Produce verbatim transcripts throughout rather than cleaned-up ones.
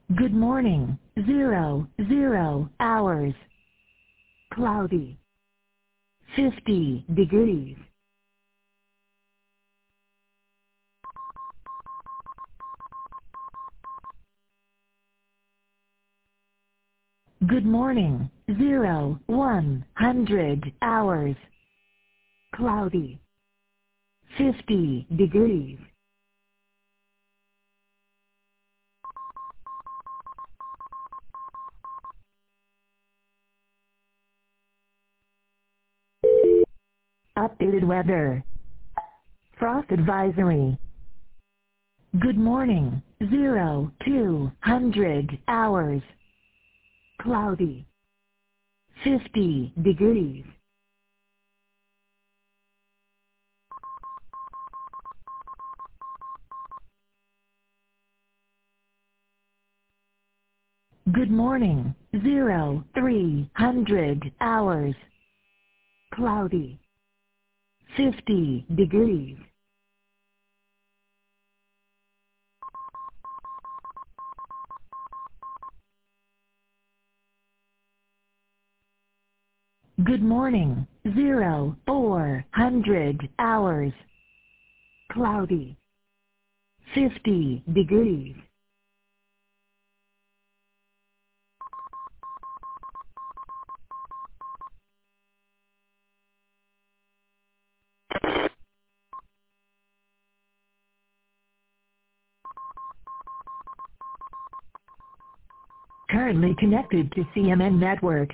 Good morning. Zero, zero hours. Cloudy. fifty degrees. Good morning. Zero, one hundred hours. Cloudy. fifty degrees. Updated weather. Frost advisory. Good morning. Zero, two hundred hours. Cloudy. fifty degrees. Good morning. Zero, three hundred hours. Cloudy. fifty degrees. Good morning. Zero, four hundred hours. Cloudy. fifty degrees. Currently connected to C M N network.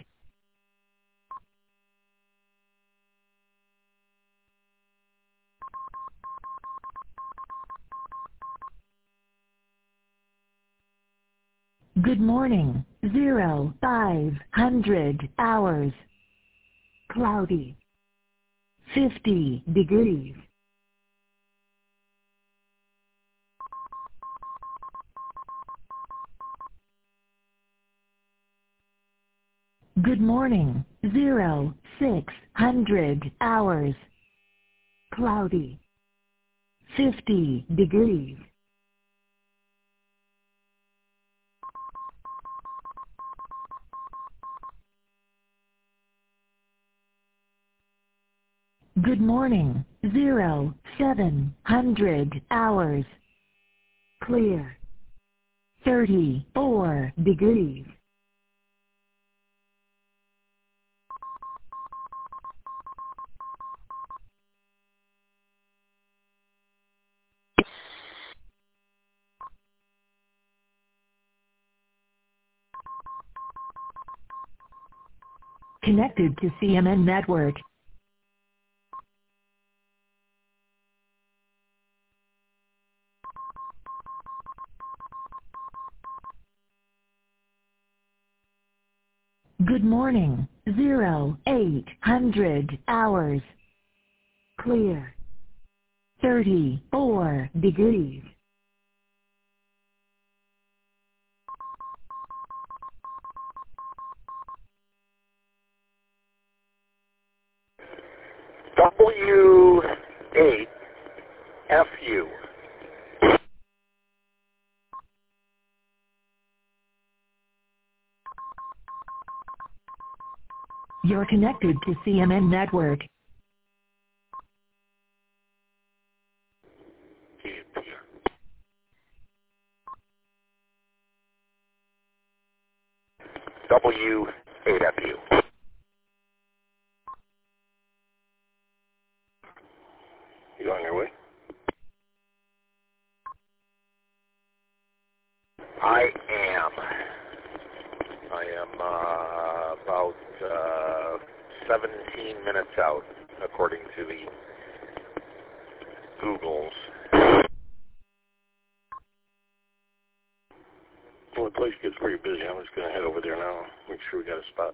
Good morning. Zero, five hundred hours. Cloudy. fifty degrees. Good morning. Zero, six hundred hours. Cloudy. fifty degrees. Good morning. Zero, seven hundred hours. Clear. thirty-four degrees. Connected to C M N network. Good morning. Zero, eight hundred hours. Clear. thirty-four degrees. W eight F U. You're connected to C M N network. W eight F U. You on your way? I am. I am uh, about uh, seventeen minutes out, according to the Googles. Well, the place gets pretty busy. I'm just going to head over there now, make sure we got a spot.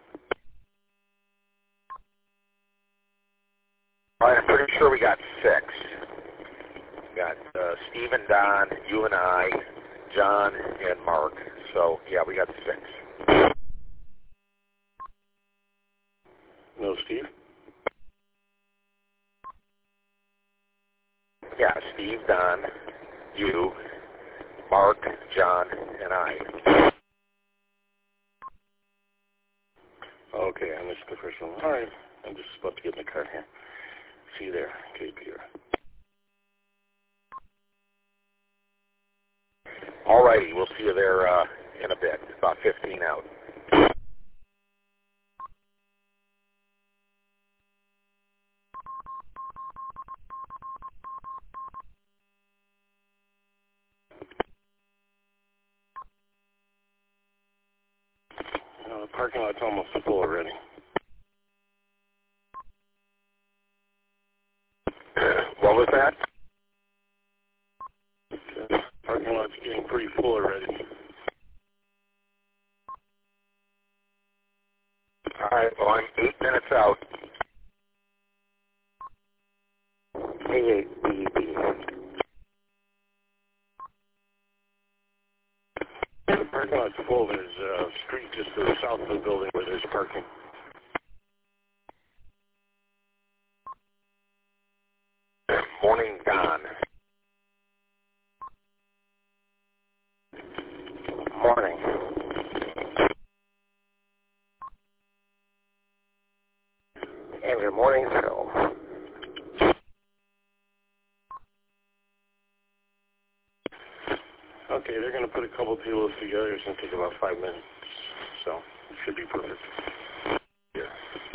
All right, I'm pretty sure we got six. We got uh, Steve and Don, you and I, John and Mark. So, yeah, we got six. No, Steve? Yeah, Steve, Don, you, Mark, John, and I. Okay, I missed the first one. All right, I'm just about to get in the car here. See you there, K P R. All righty, we'll see you there uh, in a bit, about fifteen out. Uh, the parking lot's almost full already. What was that? The parking lot's getting pretty full already. All right, well, I'm eight minutes out. A eight B B. The parking lot's full. There's a street just to the south of the building where there's parking. Morning, Don. Morning. And good morning, Phil. Okay, they're going to put a couple tables together. It's going to take about five minutes, so it should be perfect. Yeah.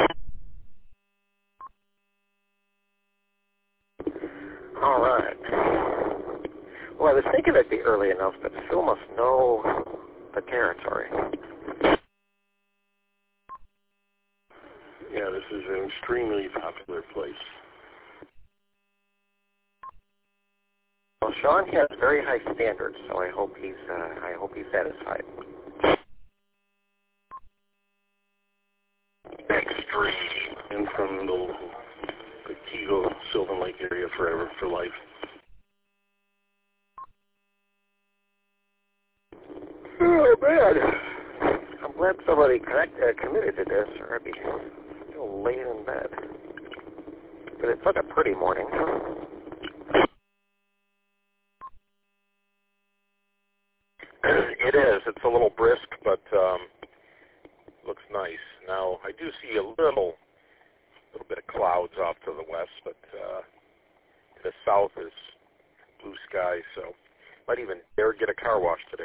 All right. Well, I was thinking it'd be early enough, but Phil must know the territory. Yeah, this is an extremely popular place. Well, Sean has very high standards, so I hope he's uh, I hope he's satisfied. Extreme. And from the, the Kego Sylvan Lake area forever, for life. Oh, man. I'm glad somebody connect, uh, committed to this, or I'd be still laying in bed. But it's such a pretty morning. It is. It's a little brisk, but um, looks nice. Now, I do see a little, little bit of clouds off to the west, but uh, to the south is blue sky, so might even dare get a car wash today.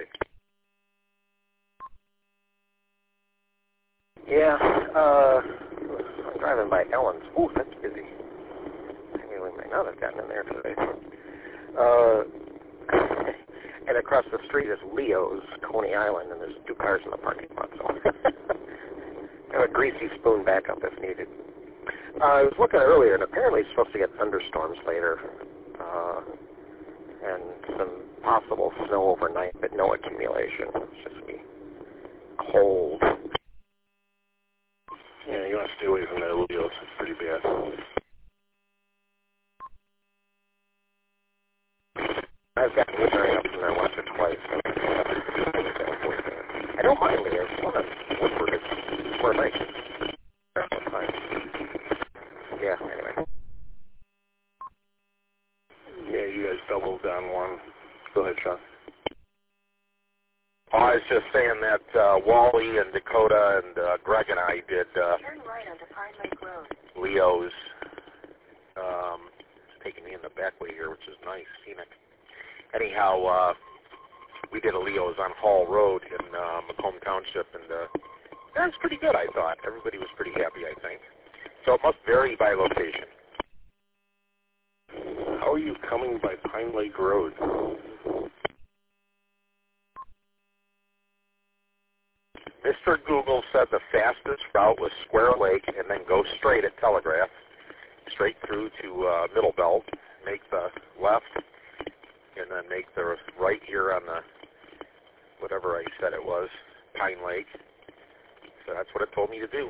Yeah, uh, I'm driving by Ellen's. Ooh, that's busy. Maybe we may not have gotten in there today. Uh, and across the street is Leo's, Coney Island, and there's two cars in the parking lot, so have a greasy spoon backup if needed. Uh, I was looking earlier, and apparently it's supposed to get thunderstorms later, uh, and some possible snow overnight, but no accumulation. It's just be cold. Yeah, you want to stay away from that Leo's. It's pretty bad. I've gotten Woodbury up from there once or twice. I don't mind Leo's. One of Woodbury is more like that's fine. Yeah, anyway. Yeah, you guys doubled down one. Go ahead, Sean. Oh, I was just saying that uh, Wally and Dakota and uh, Greg and I did uh, Turn right onto Pine Lake Road. Leo's. Um, it's taking me in the back way here, which is nice, scenic. Anyhow, uh, we did a Leo's on Hall Road in uh, Macomb Township, and uh, that was pretty good, I thought. Everybody was pretty happy, I think. So it must vary by location. How are you coming by Pine Lake Road? Mister Google said the fastest route was Square Lake and then go straight at Telegraph, straight through to uh, Middle Belt, make the left, and then make the right here on the, whatever I said it was, Pine Lake. So that's what it told me to do.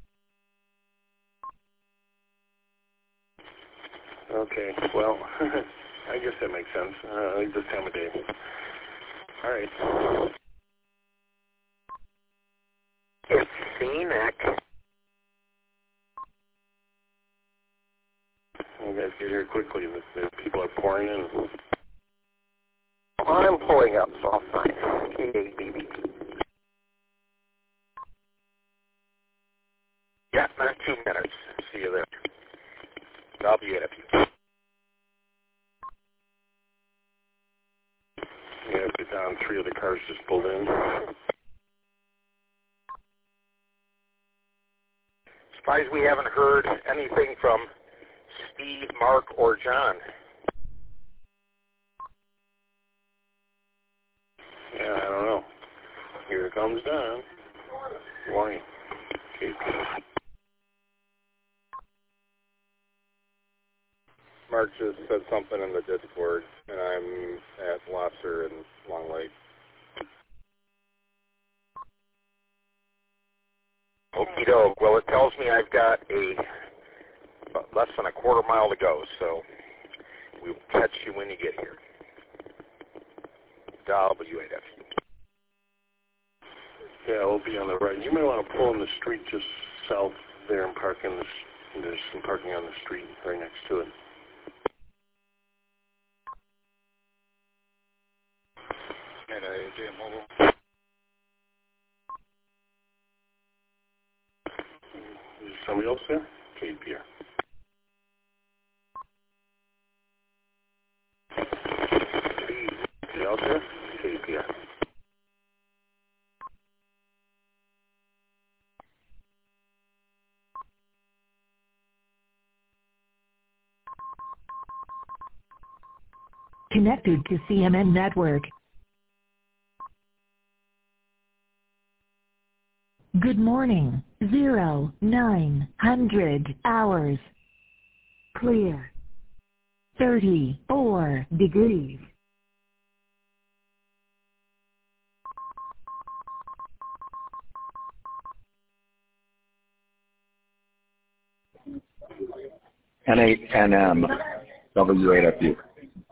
Okay, well, I guess that makes sense. Uh, like this time of day. All right. It's scenic. You guys get here quickly. The, the people are pouring in. I'm pulling up. up, so I'll sign. K eight B B. Yeah, not two minutes. See you there. W eight F U. Yeah, but down three of the cars just pulled in. Surprised we haven't heard anything from Steve, Mark, or John. Yeah, I don't know. Here comes Don. Morning. K P. Mark just said something in the Discord, and I'm at Lobster and Long Lake. Okie doke. Well, it tells me I've got a less than a quarter mile to go, so we'll catch you when you get here. W eight F U. Yeah, we'll be on the right. You may want to pull in the street just south there and park in the. There's some parking on the street right next to it. And a J M Mobile. Is somebody else there? K P R. Somebody else there? K P R. Connected to C M N Network. Good morning. Zero, nine, hundred hours. Clear. Thirty-four degrees. N eight N M, W eight F U.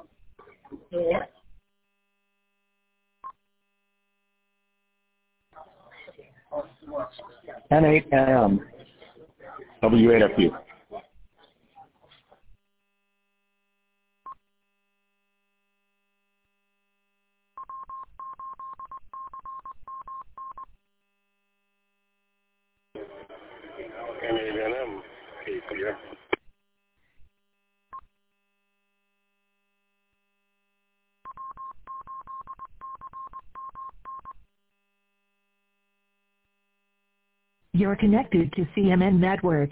N eight N M, W eight F U. N eight N M, K P R. You're connected to C M N Network.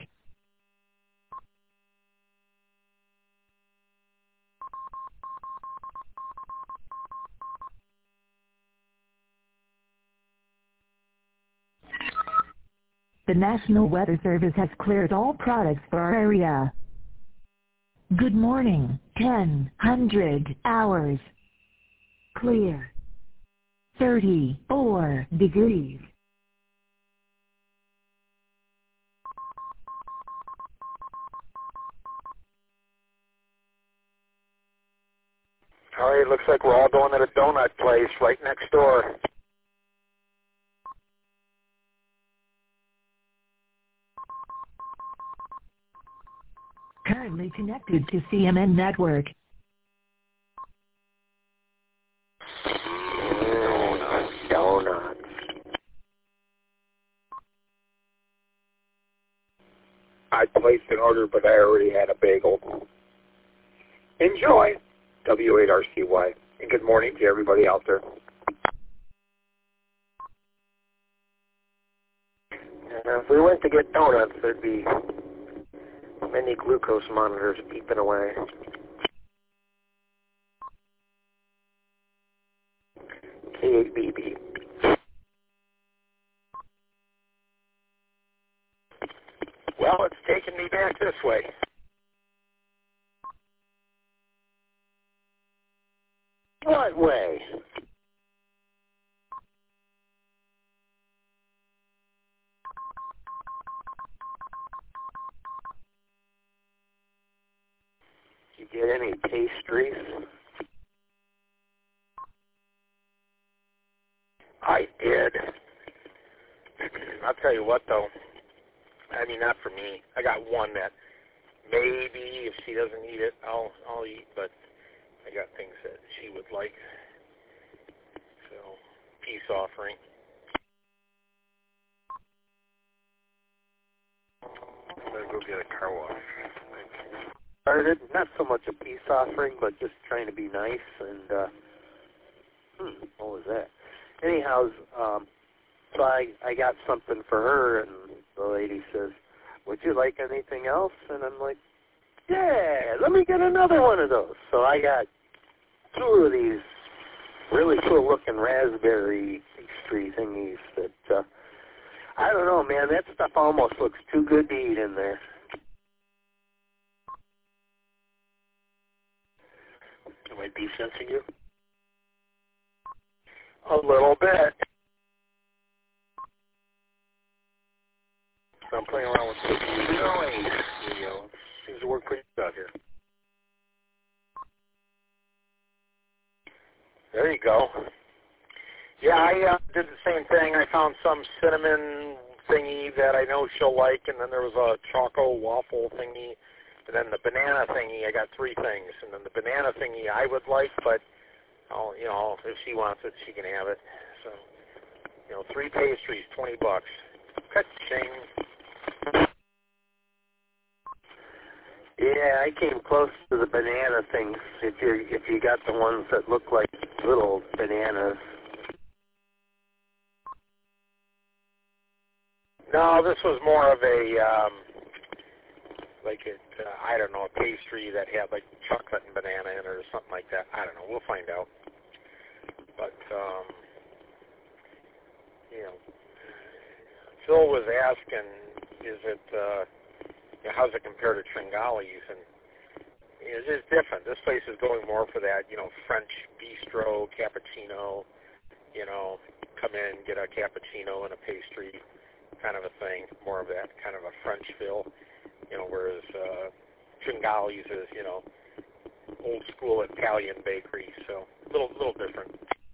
The National Weather Service has cleared all products for our area. Good morning. ten hundred hours. Clear. thirty-four degrees. All right, looks like we're all going to the donut place right next door. Currently connected to C M N Network. Donuts, donuts. I placed an order, but I already had a bagel. Enjoy. W eight R C Y. And good morning to everybody out there. Uh, if we went to get donuts, there'd be many glucose monitors beeping away. K eight B B. Well, it's taking me back this way. What way? Did you get any pastries? I did. I'll tell you what, though. I mean, not for me. I got one that maybe if she doesn't eat it, I'll I'll eat. But I got things that she would like. offering. I'm going to go get a car wash. Started, not so much a peace offering, but just trying to be nice. And uh, hmm, what was that? Anyhow, um, so I, I got something for her, and the lady says, would you like anything else? And I'm like, yeah, let me get another one of those. So I got two of these really cool-looking raspberry pastry thingies that, uh, I don't know, man, that stuff almost looks too good to eat in there. Am I desensing you? A little bit. So I'm playing around with this noise. You know, seems to work pretty good out here. There you go. Yeah, I uh, did the same thing. I found some cinnamon thingy that I know she'll like, and then there was a choco waffle thingy, and then the banana thingy. I got three things, and then the banana thingy I would like, but I'll, you know, if she wants it, she can have it. So, you know, three pastries, twenty bucks. Ka-ching. Yeah, I came close to the banana things. If you if you got the ones that look like little bananas. No, this was more of a um, like a uh, I don't know, a pastry that had like chocolate and banana in it or something like that. I don't know. We'll find out. But um, you know, Phil was asking, is it? Uh, You know, how's it compare to Tringali's? And you know, it's just different. This place is going more for that, you know, French bistro, cappuccino, you know, come in, get a cappuccino and a pastry kind of a thing, more of that kind of a French feel, you know, whereas uh, Tringali's is, you know, old school Italian bakery, so a little, little different.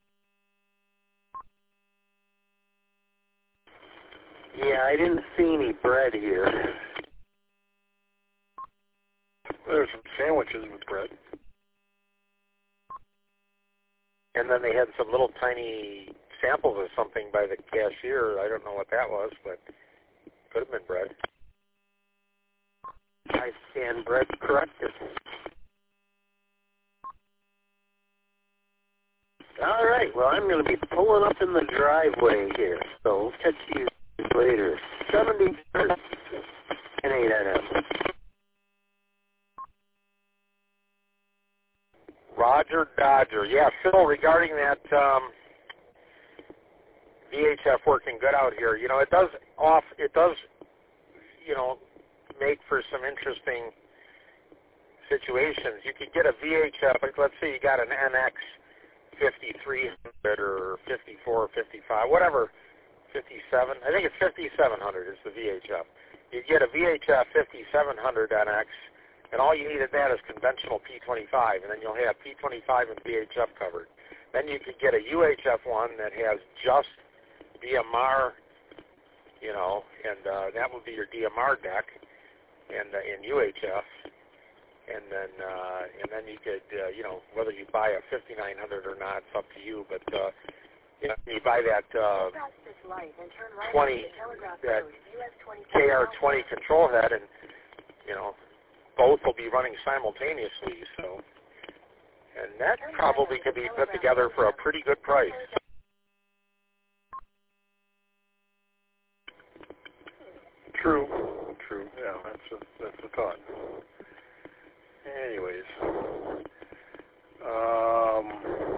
Yeah, I didn't see any bread here. There's some sandwiches with bread. And then they had some little tiny samples of something by the cashier. I don't know what that was, but could have been bread. I stand bread corrected. All right, well, I'm going to be pulling up in the driveway here, so we'll catch you later. seventy-third and eight N M. Roger Dodger. Yeah, Phil, regarding that um, V H F working good out here, you know, it does off, it does, you know, make for some interesting situations. You could get a V H F, like let's say you got an N X fifty-three hundred or fifty-four, fifty-five, whatever, fifty-seven. I think it's fifty-seven hundred is the V H F. You get a V H F fifty-seven hundred N X, and all you need at that is conventional P twenty-five, and then you'll have P twenty-five and V H F covered. Then you could get a U H F one that has just D M R, you know, and uh, that would be your D M R deck, and uh, in U H F, and then uh, and then you could, uh, you know, whether you buy a fifty-nine hundred or not, it's up to you. But uh, you know, you buy that uh, twenty, that K R twenty control head, and you know, both will be running simultaneously, so, and that probably could be put together for a pretty good price. True, true. Yeah, that's a that's a thought. Anyways, um,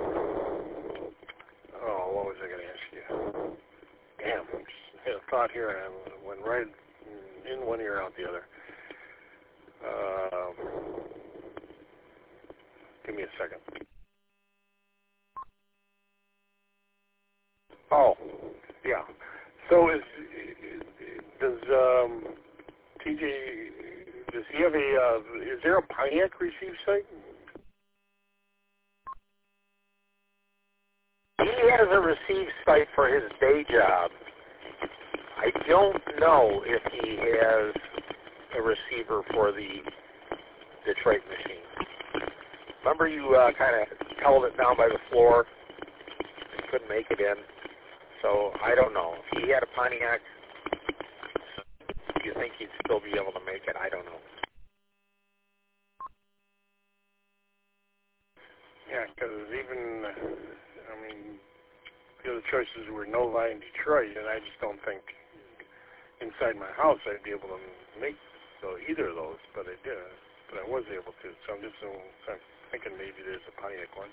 oh, what was I going to ask you? Damn, just had a thought here and I went right in one ear out the other. Um, give me a second. Oh, yeah. So is does um, T J does he have a uh, is there a Pontiac receive site? He has a receive site for his day job. I don't know if he has a receiver for the Detroit machine. Remember you uh, kind of held it down by the floor and couldn't make it in? So I don't know. If he had a Pontiac, do you think he'd still be able to make it? I don't know. Yeah, because even, I mean, the other choices were Novi and Detroit, and I just don't think inside my house I'd be able to make so either of those, but I did. But I was able to, so I'm just so, so I'm thinking maybe there's a Pontiac one.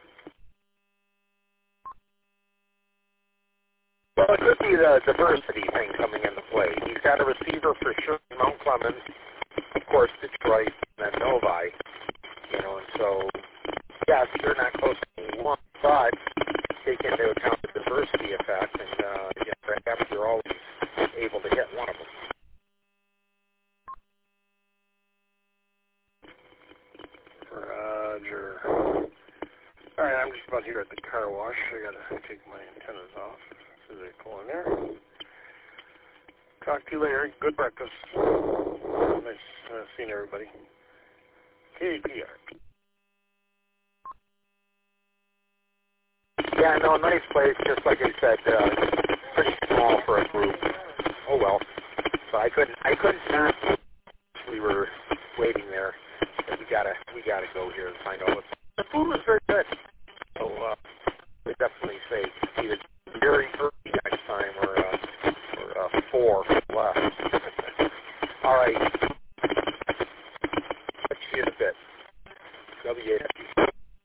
Well, it could be the diversity thing coming into play. He's got a receiver for sure in Mount Clemens, of course Detroit, and then Novi. You know, and so, yes, you're not close to anyone, but take into account the diversity effect, and uh, you know, perhaps you're always able to hit one of them. Roger. All right, I'm just about here at the car wash. I gotta take my antennas off as they pull in there. Talk to you later. Good breakfast. Nice uh, seeing everybody. K P R. Yeah, no, nice place. Just like I said, uh, pretty small for a group. Oh well. So I couldn't, I couldn't not. We were waiting there. But we gotta, we gotta go here and find out. What's, the food was very good. So uh, we definitely say either very early next time or, uh, or uh, four left. All right. Let's see in a bit. W A F U.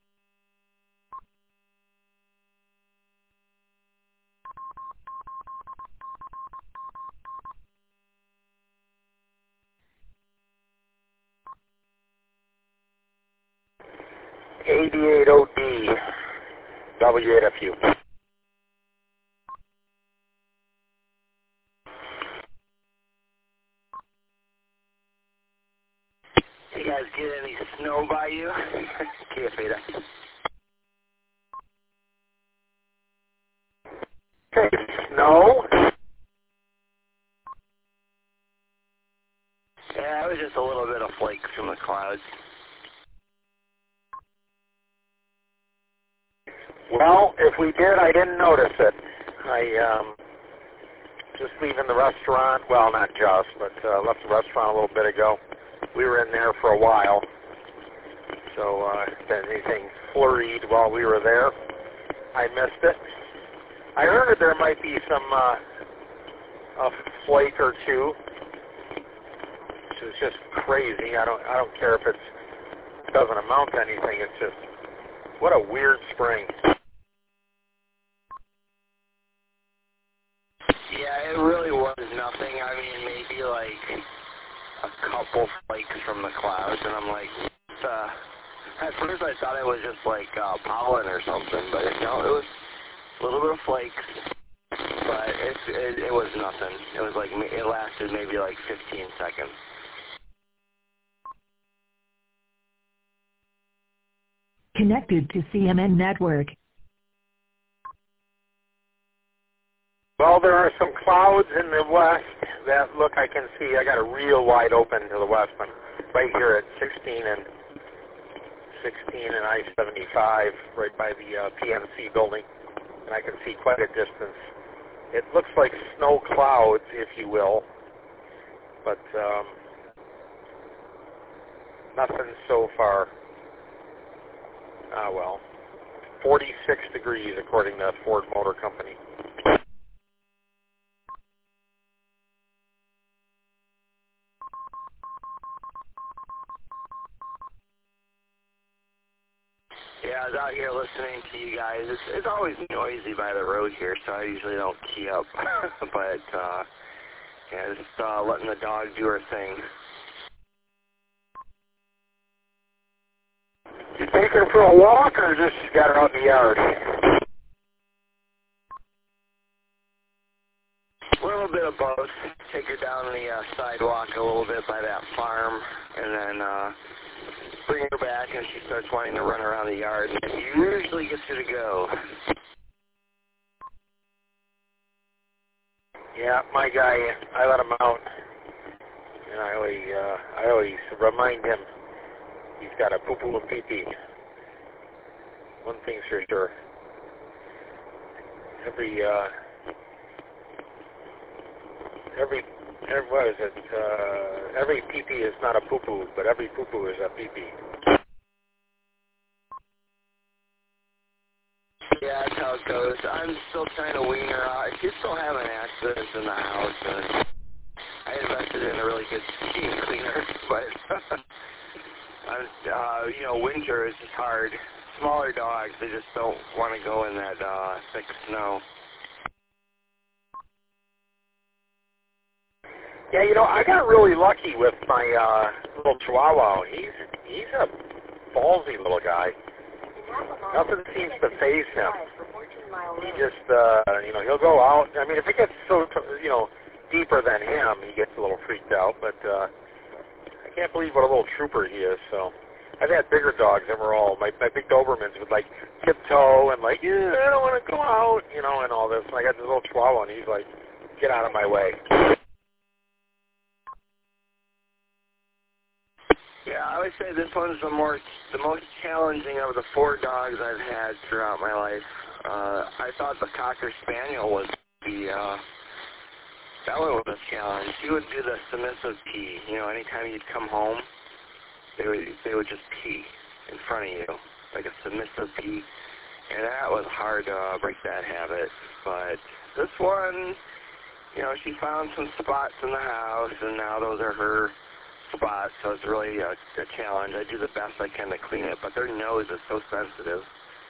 eighty-eight O D, W A F U. You guys get any snow by you? K F A. Okay, snow? Yeah, it was just a little bit of flakes from the clouds. Well, if we did, I didn't notice it. I, um, just leaving the restaurant, well, not just, but uh, left the restaurant a little bit ago. We were in there for a while, so uh, if anything flurried while we were there, I missed it. I heard that there might be some, uh, a flake or two, which is just crazy. I don't, I don't care if it's, it doesn't amount to anything. It's just, what a weird spring. Yeah, it really was nothing. I mean, maybe like a couple flakes from the clouds, and I'm like, uh, at first I thought it was just like uh, pollen or something, but it, no, it was a little bit of flakes, but it, it, it was nothing. It was like, it lasted maybe like fifteen seconds. Connected to C M N Network. Well, there are some clouds in the west that look, I can see. I got a real wide open to the west. I'm right here at sixteen and sixteen and I seventy-five, right by the uh, P N C building, and I can see quite a distance. It looks like snow clouds, if you will, but um, nothing so far. Ah, well, forty-six degrees according to Ford Motor Company. Yeah, I was out here listening to you guys. It's, it's always noisy by the road here, so I usually don't key up. but, uh, yeah, just uh, letting the dog do her thing. You take her for a walk or just got her out in the yard? A little bit of both. Take her down the uh, sidewalk a little bit by that farm, and then uh, bring her back, and she starts wanting to run around the yard, and it usually gets her to go. Yeah, my guy, I let him out, and I always, uh, I always remind him he's got a poo-poo and pee-pee. One thing's for sure. Every, uh, every, every what is it? Uh, every pee-pee is not a poo-poo, but every poo-poo is a pee-pee. Yeah, that's how it goes. I'm still trying to wean her out. She's still having accidents in the house, and I invested in a really good steam cleaner, but I'm, uh, you know, winter is just hard. Smaller dogs, they just don't want to go in that uh, thick snow. Yeah, you know, I got really lucky with my uh, little Chihuahua. He's he's a ballsy little guy. Nothing seems to faze him. He just, uh, you know, he'll go out. I mean, if it gets so, you know, deeper than him, he gets a little freaked out. But uh, I can't believe what a little trooper he is. So I've had bigger dogs that were all, my, my big Dobermans would, like, tiptoe and, like, yeah, I don't want to go out, you know, and all this. And I got this little Chihuahua, and he's like, get out of my way. Yeah, I would say this one's the more the most challenging of the four dogs I've had throughout my life. Uh, I thought the Cocker Spaniel was the uh, that one was a challenge. He would do the submissive pee. You know, anytime you'd come home, they would they would just pee in front of you, like a submissive pee, and that was hard to uh, break that habit. But this one, you know, she found some spots in the house, and now those are her spots, so it's really a, a challenge. I do the best I can to clean it, but their nose is so sensitive.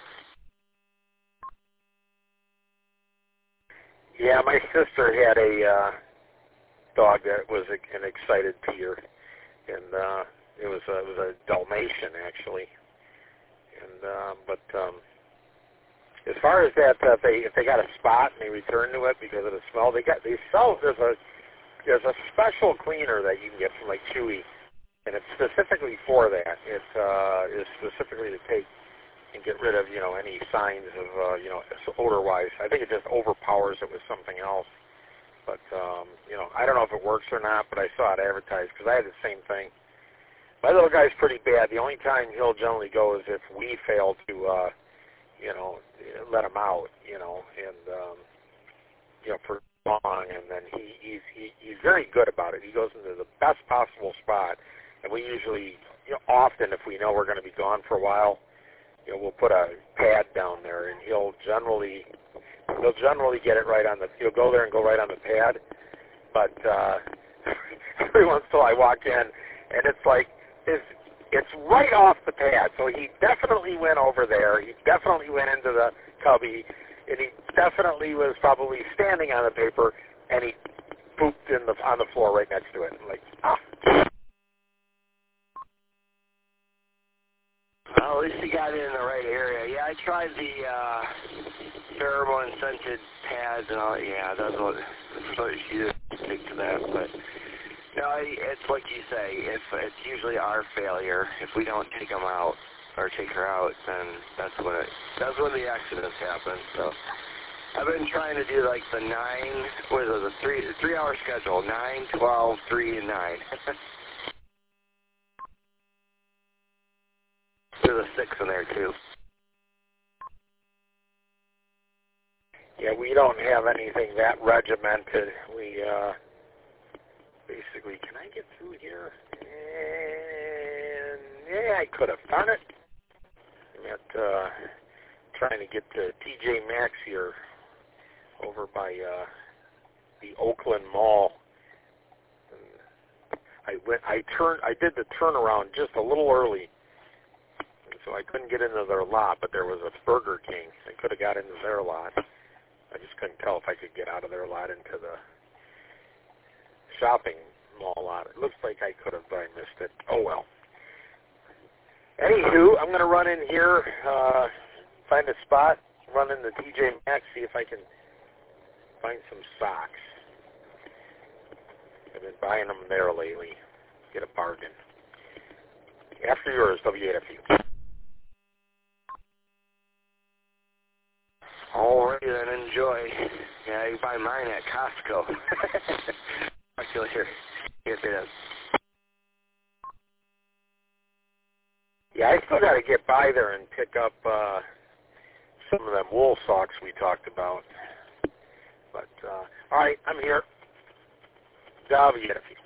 Yeah, my sister had a uh, dog that was a, an excited peer, and uh, it was a, it was a Dalmatian actually. And uh, but um, as far as that, uh, if they if they got a spot and they return to it because of the smell, they got they sell there's a There's a special cleaner that you can get from like Chewy, and it's specifically for that. It uh, is specifically to take and get rid of, you know, any signs of, uh, you know, odor-wise. I think it just overpowers it with something else. But, um, you know, I don't know if it works or not, but I saw it advertised because I had the same thing. My little guy's pretty bad. The only time he'll generally go is if we fail to, uh, you know, let him out, you know, and, um, you know, for long, and then he, he's he, he's very good about it. He goes into the best possible spot, and we usually, you know, often if we know we're going to be gone for a while, you know, we'll put a pad down there, and he'll generally he'll generally get it right on the. He'll go there and go right on the pad, but uh, every once in a while I walk in, and it's like it's it's right off the pad. So he definitely went over there. He definitely went into the cubby. And he definitely was probably standing on the paper, and he pooped in the on the floor right next to it. I'm like, ah. Well, at least he got it in the right area. Yeah, I tried the uh, pheromone scented pads and all. Yeah, that's what. So she didn't stick to that, but no, it's like you say. If it's usually our failure if we don't take them out. Or take her out, then that's when it, that's when the accidents happen. So I've been trying to do like the nine, what is it, the three three hour schedule, nine, twelve, three, and nine. There's a six in there too. Yeah, we don't have anything that regimented. We uh, basically, can I get through here? And yeah, I could have. Darn it. I'm at, uh, trying to get to T J Maxx here over by uh, the Oakland Mall. And I went. I turned. I did the turnaround just a little early, and so I couldn't get into their lot. But there was a Burger King. I could have got into their lot. I just couldn't tell if I could get out of their lot into the shopping mall lot. It looks like I could have, but I missed it. Oh well. Anywho, I'm going to run in here, uh, find a spot, run into T J Maxx, see if I can find some socks. I've been buying them there lately. Get a bargain. After yours, W eight F U. All right, then enjoy. Yeah, you buy mine at Costco. Talk to you later. Yes, it is. Yeah, I still got to get by there and pick up uh, some of them wool socks we talked about. But, uh, all right, I'm here. W.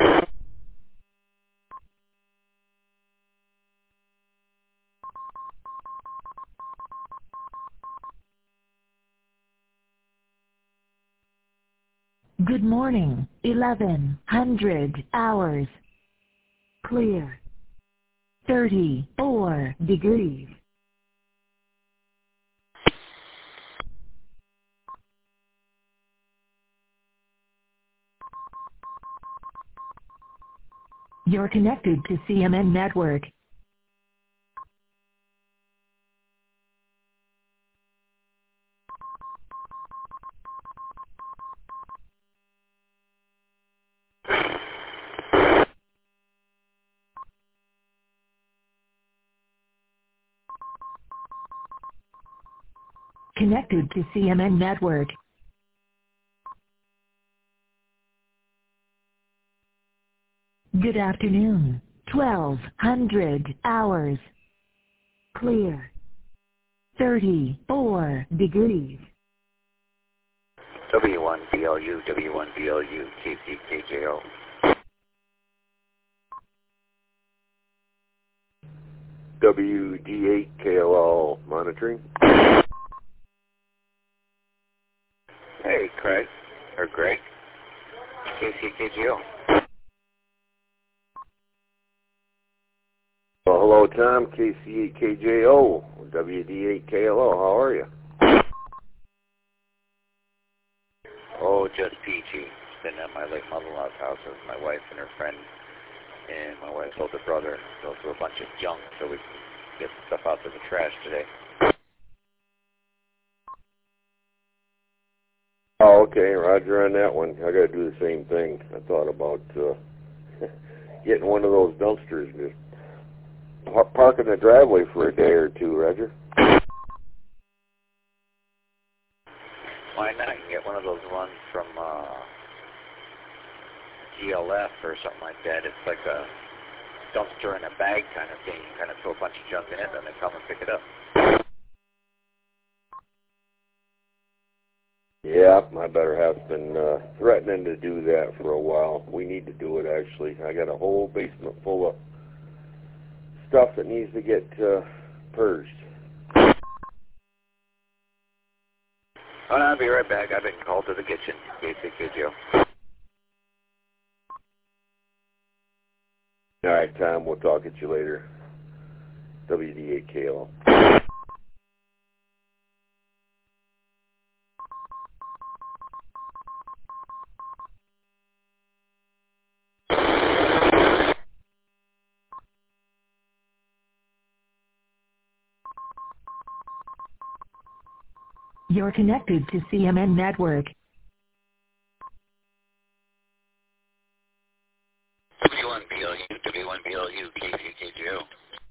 Good morning, eleven hundred hours. Clear. thirty-four degrees. You're connected to C M N Network. Connected to C M N Network. Good afternoon, twelve hundred hours. Clear. thirty-four degrees. W one B L U, W one B L U, K C K J O. W D eight K L L monitoring. Hey, Craig, or Greg, K C K J O. Well, hello, Tom, K C eight K J O, W D eight K L O. How are you? Oh, just peachy. Been at my late mother-in-law's house with my wife and her friend and my wife's older brother. Go through a bunch of junk so we can get stuff out to the trash today. Oh, okay, Roger on that one. I got to do the same thing. I thought about uh, getting one of those dumpsters and just par- park in the driveway for a day or two, Roger. Why not? You can get one of those ones from uh, G L F or something like that. It's like a dumpster in a bag kind of thing. You kind of throw a bunch of junk in it, then they come and pick it up. Yeah, my better half's been uh, threatening to do that for a while. We need to do it, actually. I got a whole basement full of stuff that needs to get uh, purged. Oh, I'll be right back. I've been called to the kitchen. K C K J O. All right, Tom, we'll talk at you later. W D eight K L. You're connected to C M N Network. W one B L U, W one B L U, K C K J O.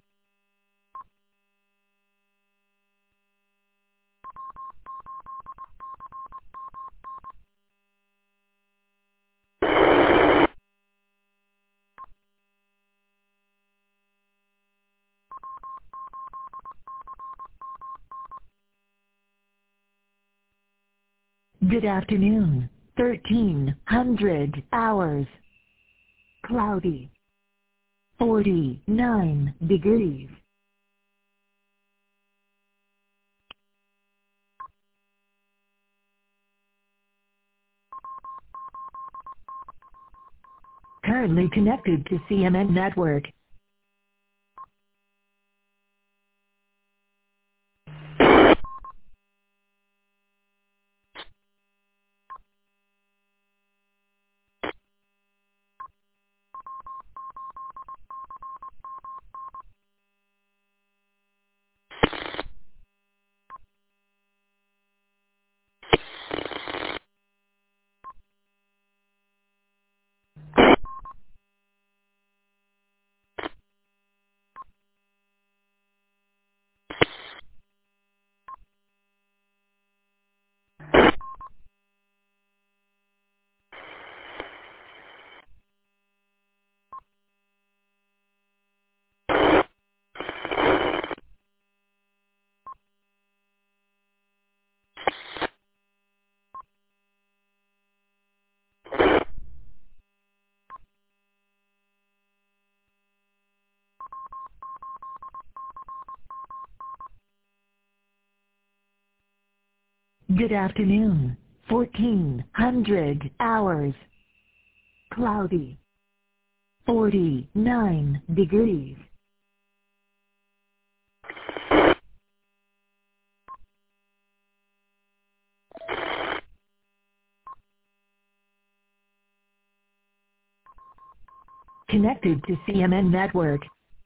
Good afternoon, thirteen hundred hours. Cloudy. forty-nine degrees. Currently connected to C M N Network. Good afternoon. fourteen hundred hours. Cloudy. forty-nine degrees. Connected to C M N Network.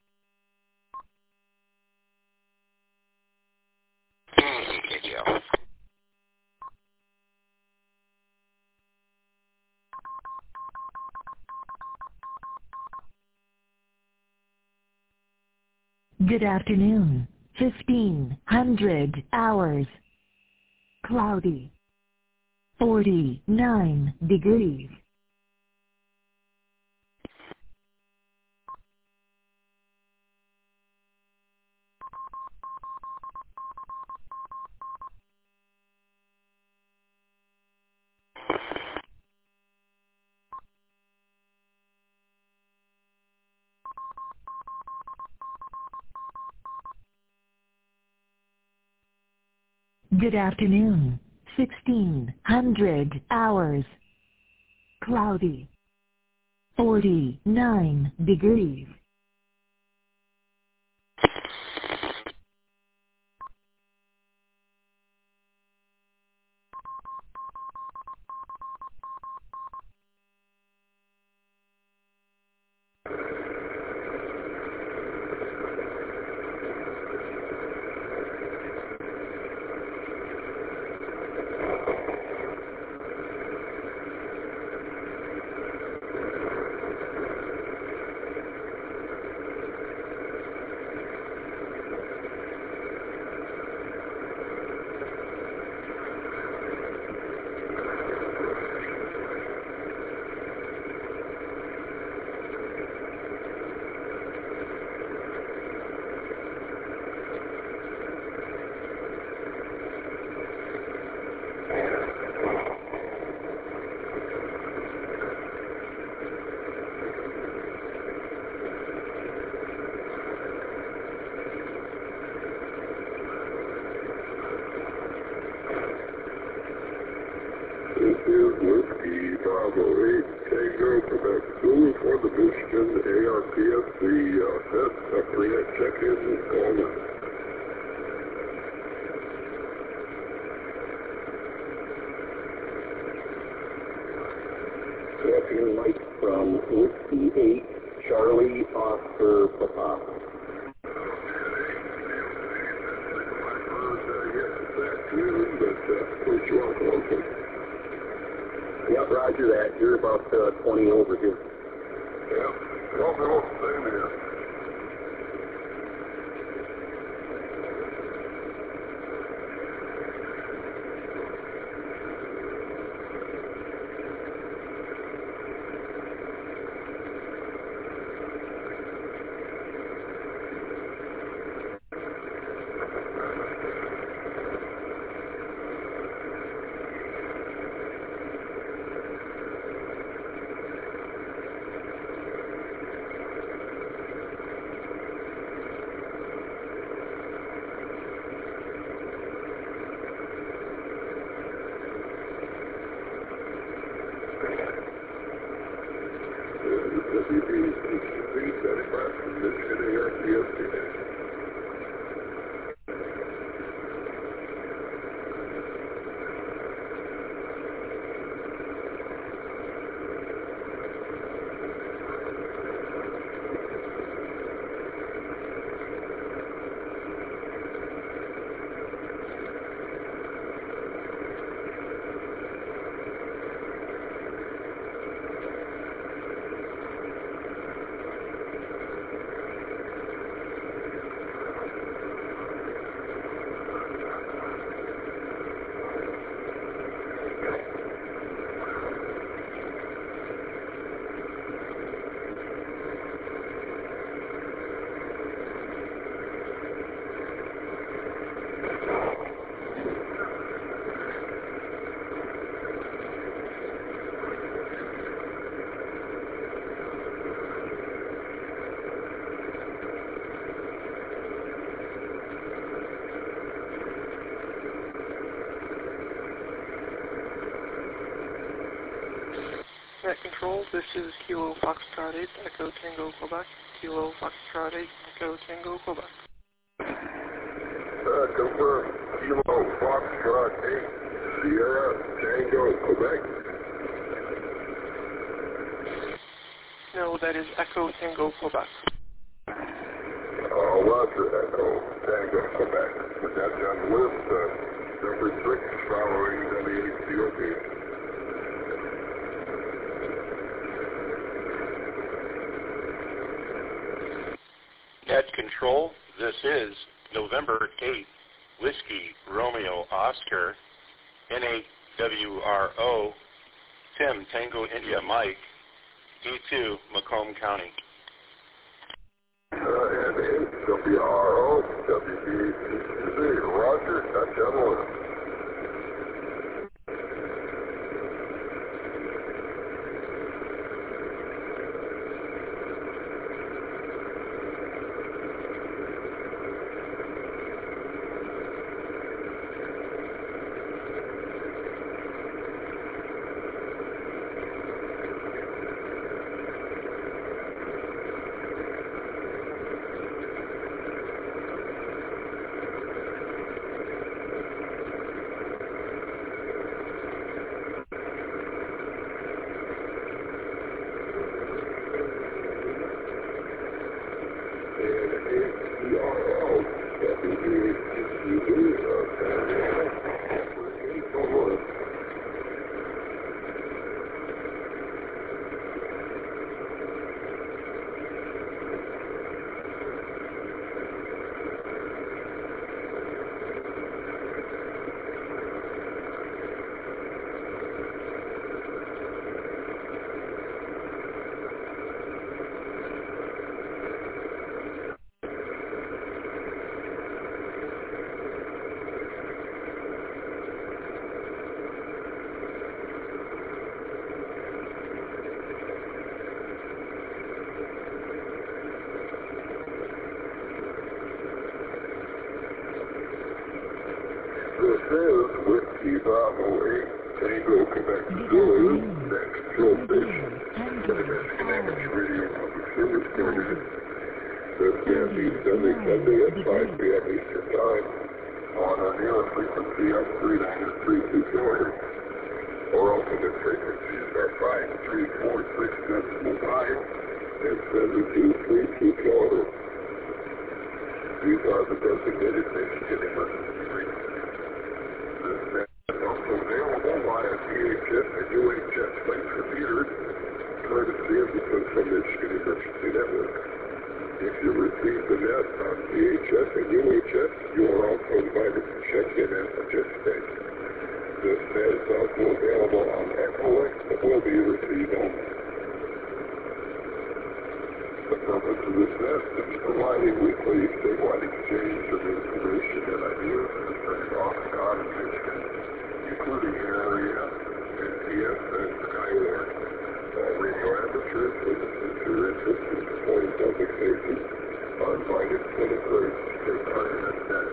Good afternoon. fifteen hundred hours. Cloudy. forty-nine degrees. Good afternoon. sixteen hundred hours. Cloudy. forty-nine degrees. Net Control, this is Kilo Foxtrot eight, Echo Tango Quebec. Kilo Foxtrot eight, Echo Tango Quebec. Uh, confirm, Kilo Foxtrot eight, Sierra Tango Quebec. No, that is Echo Tango Quebec. Uh, Roger, Echo Tango Quebec. Put that down the list. Uh, number six, following W H C O P. Net Control, this is November eighth, Whiskey Romeo Oscar, N eight W R O, Tim Tango India Mike, E two, Macomb County. Uh, N eight W R O, W B C C, Roger, that's Evelyn. This is Whiskey Bravo eight, Tango Quebec Zulu, Net Control Station, Michigan Amateur Radio Public Service Coordinates. This is East Sunday, Sunday at five p m Eastern Time on a near frequency of three nine three two kilohertz, or alternate frequencies are five three four six decimal nine and seven two three two kilohertz. These are the designated Michigan emergency frequencies. This net is also available via V H S and U H S links repeaters, courtesy of the Central Michigan Emergency Network. If you receive the net on V H S and U H S, you are also invited to check in and participate. This net is also available on Echolink, but will be received only. The purpose of this net is providing weekly statewide exchange of information and ideas concerning off and on in Michigan, including area, N P S, and Skyward. All radio amateurs, businesses who are interested in supporting public safety are invited and encouraged to take part in this net.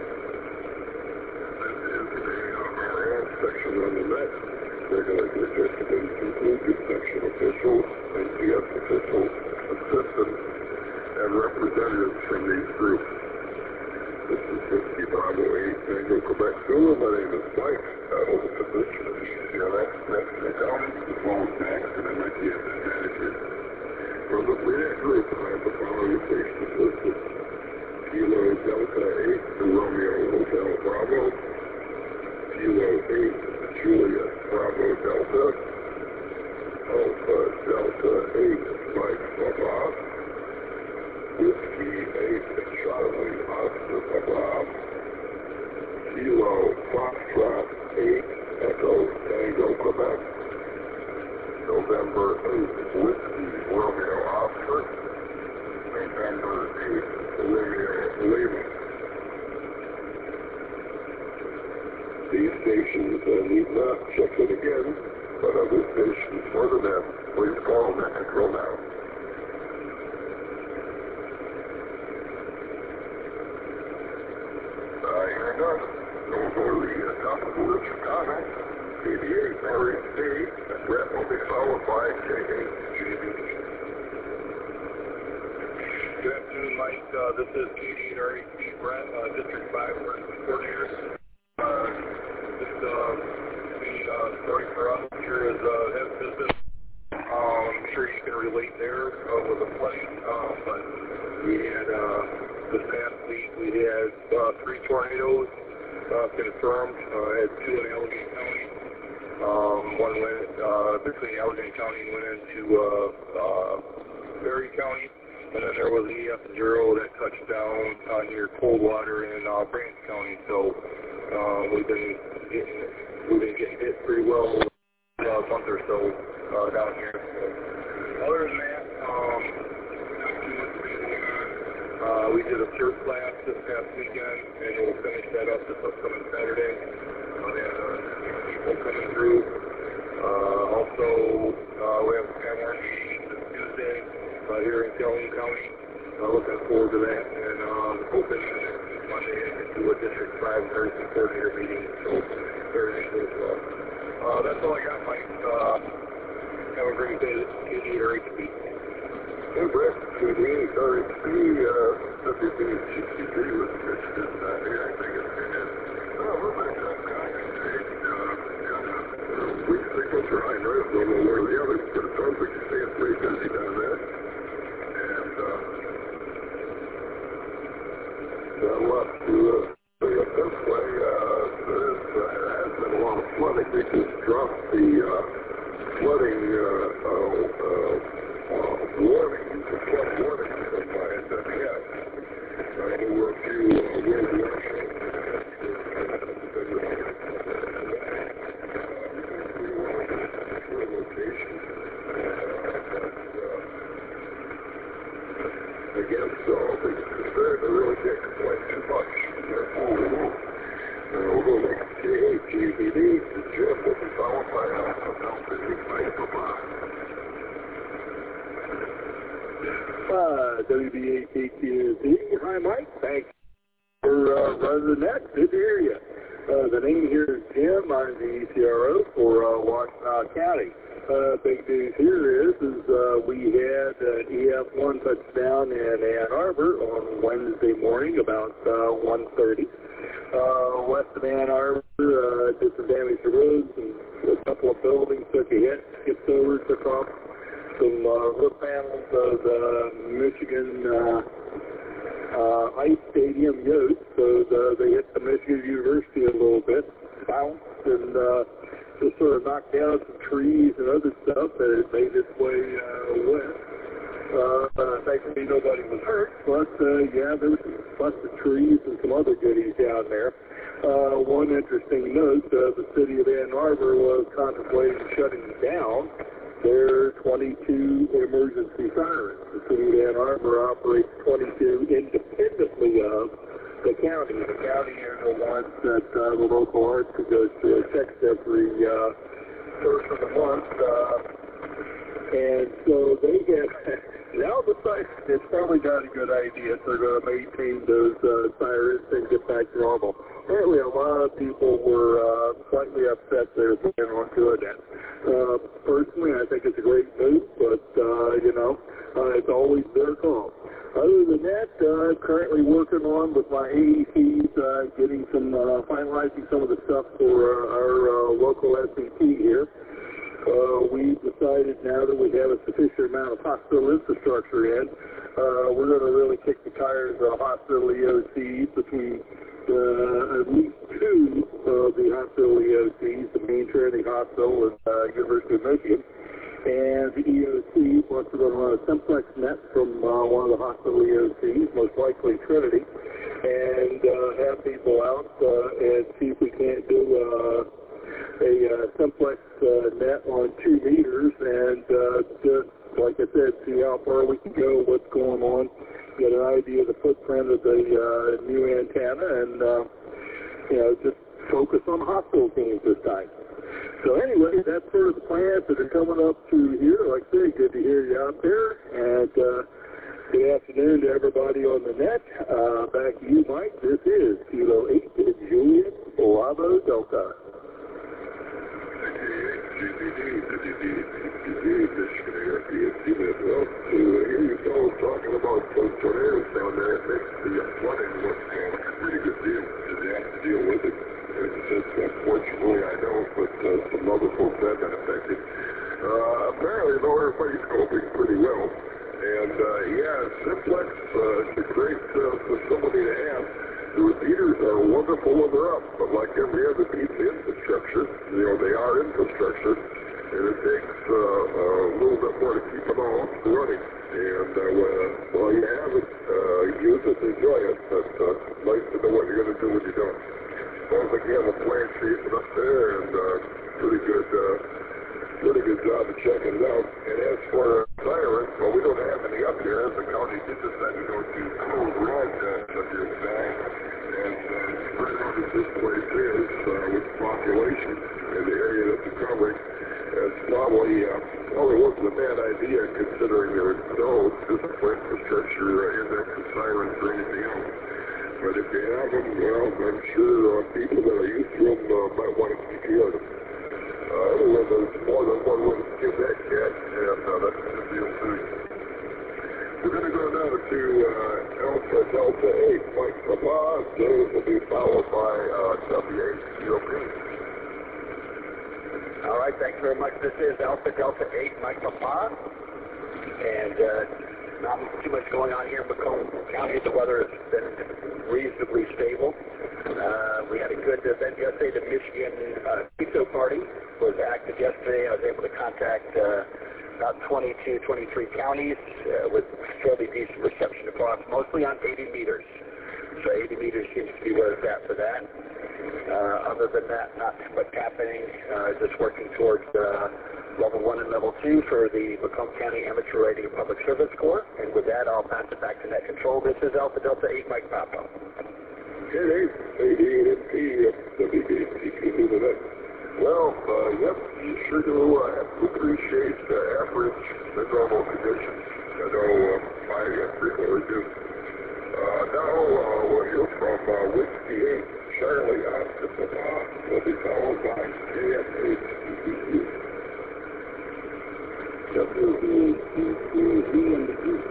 This is the A R N section on the net. Regular participants include good section officials, N P S officials, assistants, and representatives from these groups. This is Whiskey Bravo eight, Tango Quebec Zulu. My name is Mike. I hold the position of E C L X Next Accounting, as well as tax and M I T S manager. From the Fleet Group, I have the following stations listed: Kilo Delta eight, the Romeo Hotel Bravo, Kilo eight, Juliet Bravo Delta, Alpha Delta eight, Mike Papa, Whiskey eight, Charlie Oscar Papa, Kilo Foxtrot eight, Echo Tango Quebec, November eighth, Whiskey Romeo Oscar, November eighth, Romeo Lima. These stations uh, need not check it again, but other stations for the net, please call Net Control now. I hear none. Those are the uh, top of the list for comments. eighty-eight. R H D, Brett will be followed by K H G B. Good afternoon, Mike. Uh, this is K D R H D Brett, uh, District five Emergency Coordinator. Uh, just uh, the uh, story for us here is uh, has business. Um, I'm sure you can relate there uh, with the flooding, um, but we had uh, this past week we had uh, three tornadoes uh, confirmed. Uh, had two in Allegheny County. Um, one went uh, between Allegheny County and went into uh, uh, Berry County. And then there was an E F zero that touched down uh, near Coldwater in uh, Branch County. So uh, we've been getting we've been getting hit pretty well uh, a month or so uh, down here. Other than that, um, uh, we did a surf class this past weekend, and we'll finish that up this upcoming Saturday. Uh, we had uh, people coming through. Uh, also, uh, we have a Skyline meeting this Tuesday. Uh, here in Calhoun County. Uh, looking forward to that, and um, hoping that Monday I can do a District five Emergency Coordinator meeting, so everything goes well. Uh, that's all I got, Mike. Uh, have a great day. This is K D R H D. Hey, Brett, K D R H D, uh, W B sixty-three was mentioned uh, here, I think it's in it. Oh, we're back up, guys. We think we're trying, right? Don't know where the others, but it sounds like you're staying pretty busy down there. And, uh, got a lot to, uh, say up this way, uh, there's, uh, there has been a lot of flooding. They just dropped the, uh, flooding, uh, uh, uh, uh warning, the flood warning from my N W S. Uh, there were a few, uh, wind warnings. Again, so they, they really can't complain too much. Uh, we'll go next to K G B D. Jeff will be followed by Alpha fifty-five. Uh, W B A K Q Z. Hi, Mike. Thanks for uh, running the net. Good to hear you. Uh, the name here is Jim. I'm the E C R O for uh, Washtenaw County. Uh, big news here is, is uh, we had an E F one touchdown in Ann Arbor on Wednesday morning about uh, one thirty. Uh, west of Ann Arbor, uh, did some damage to roads, and a couple of buildings took a hit, skipped over, took off some uh, roof panels of the Michigan uh, uh, Ice Stadium Yost. So the, they hit the Michigan University a little bit, bounced, and uh, just sort of knocked down some trees and other stuff that had made its way uh, west. Uh, uh, thankfully, nobody was hurt, but uh, yeah, there were some busted trees and some other goodies down there. Uh, one interesting note, uh, the city of Ann Arbor was contemplating shutting down their twenty-two emergency sirens. The city of Ann Arbor operates twenty-two independently of the county. The county are the ones that uh, the local arts could go to a text every uh, first of the month. Uh, and so they get, now the site, it's probably not a good idea if they're going to maintain those uh, sirens and get back to normal. Apparently a lot of people were uh, slightly upset they were planning on doing that. Uh, personally, I think it's a great move, but, uh, you know, uh, it's always their call. Other than that, uh, currently working on with my A E Cs, uh, getting some, uh, finalizing some of the stuff for uh, our uh, local S C T here. Uh, we've decided now that we have a sufficient amount of hospital infrastructure in, uh, we're going to really kick the tires of hospital E O Cs between uh, at least two of the hospital E O Cs, the main Trinity Hospital and uh, University of Michigan. And the E O C wants to run a simplex net from uh, one of the hospital E O Cs, most likely Trinity, and uh, have people out uh, and see if we can't do uh, a uh, simplex uh, net on two meters and uh, just, like I said, see how far we can go, what's going on, get an idea of the footprint of the uh, new antenna, and uh, you know, just focus on hospital teams this time. So anyway, that's sort of the plans that are coming up through here. Like I say, good to hear you out there. And uh, good afternoon to everybody on the net. Uh, back to you, Mike. This is Kilo eight, Juliet, Bravo Delta. D B, D B, Michigan A R P, and D B. Well, to hear you fellows talking about those tornadoes down there, it makes the flooding look uh, like a pretty good deal. Did you have to deal with it? It's just, unfortunately, I know, but uh, some other folks have been affected. Uh, apparently, though, everybody's coping pretty well. And, uh, yeah, Simplex uh, is a great uh, facility to have. The repeaters are wonderful when they're up, but like every other piece of infrastructure, you know, they are infrastructure, and it takes uh, a little bit more to keep them all up and running. And uh, while you have it, uh, use it, enjoy it, but uh, it's nice to know what you're going to do when you don't. Sounds like you have a plant chasing up there, and uh, pretty good, uh, pretty good job of checking it out. And as for uh, sirens, well, we don't have any up here. The county did decide to go to Code Red uh, some years back, and uh, spread out as this place is uh, with population in the area that they're covering. It's probably, uh, probably wasn't a bad idea considering there is no physical infrastructure uh, in there for sirens or anything else. But if you have them, well, I'm sure uh, people that are used to them uh, might want to keep you of them. Uh, anyway, there's more than one way to skin that cat, and uh, that's a good deal too. We're going to go now to uh, Alpha Delta eight, Mike Papa. Those will be followed by uh, W A C O P. All right, thanks very much. This is Alpha Delta eight, Mike Papa. And uh, not too much going on here in Macomb County. The weather has been reasonably stable. Uh, we had a good event yesterday. The Michigan uh, Pizza Party was active yesterday. I was able to contact uh, about twenty-two, twenty-three counties uh, with fairly decent reception across, mostly on eighty meters. So eighty meters seems to be where it's at for that. Uh, other than that, not too much happening. Uh, just working towards uh, level one and level two for the Macomb County Amateur Radio Public Service Corps. And with that, I'll pass it back to Net Control. This is Alpha Delta eight, Mike Papa. K eight, A D N P, W B C Q to the net. Well, uh, yep, you sure do uh, have to appreciate the uh, average and normal conditions. I know uh, I frequently do. Uh, now uh, we'll hear from uh, Whiskey eight, Charlie Oscar Papa, will be followed by K F H C B Q. W B C Q Z and the East.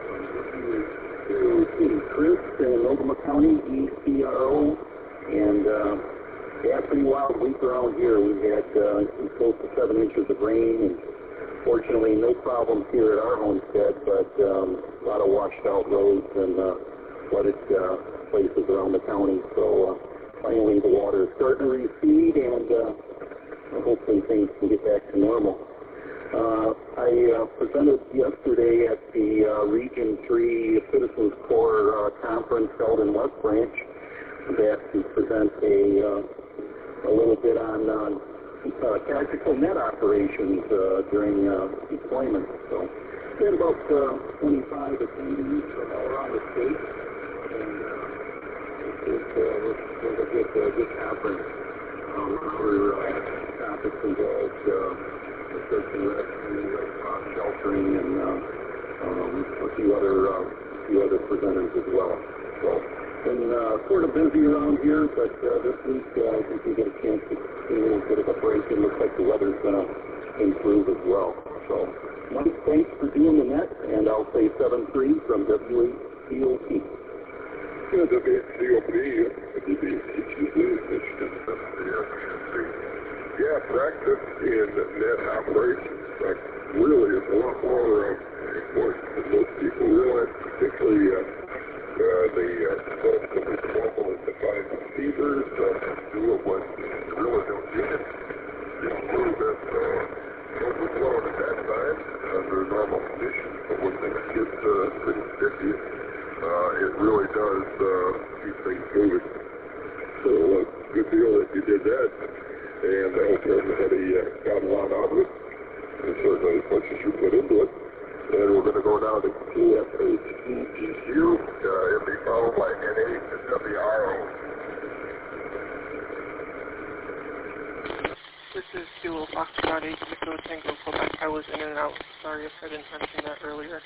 Chris in Oklahoma County, E C R O, and uh, yeah, pretty wild week around here. We had uh, close to seven inches of rain, and fortunately no problems here at our homestead, but um, a lot of washed out roads and uh, flooded uh, places around the county. So uh, finally the water is starting to recede, and uh, hopefully things can get back to normal. Uh, I uh, presented yesterday at the uh, Region three Citizens Corps uh, conference held in West Branch. I was asked to present a, uh, a little bit on uh, uh, tactical net operations uh, during uh, deployment. So we had about uh, twenty-five attendees from all around the state, and uh, it uh, was, was a good, uh, good conference. Um, other uh, topics involved uh, search and rescue, uh, sheltering, and uh, um, a few other uh, few other presenters as well. So, been uh, sort of busy around here, but uh, this week uh, I think we get a chance to see a little bit of a break. It looks like the weather's going to improve as well. So, Mike, thanks for doing the net, and I'll say seven three from W A C O P. Yeah, W A C O P, W B C Q Z, Michigan, yeah, practice in net operations like, really is a lot more uh, important than most people realize, particularly uh, uh, the uh, folks that are global and defined receivers uh, do it when you really don't need it. It's true that uh, overflow at that time under normal conditions, but when things get uh, pretty sticky, uh, it really does uh, keep things moving. So, uh, good deal that you did that. And I hope everybody uh, got a lot out of it, and certainly as much as you put into it. And we're going to go now to K F H C G Q, uh, it'll be followed by N eight and W R O. This is Kilo Foxtrot eight, Echo Tango, Quebec. I was in and out. Sorry if I didn't mention that earlier.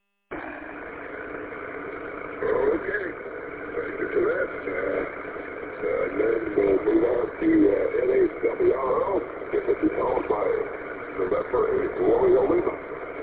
Okay, thank you for that. Uh, Uh, and then we'll move on to uh, N H W R O, which will be followed by November eighth, Romeo Lima.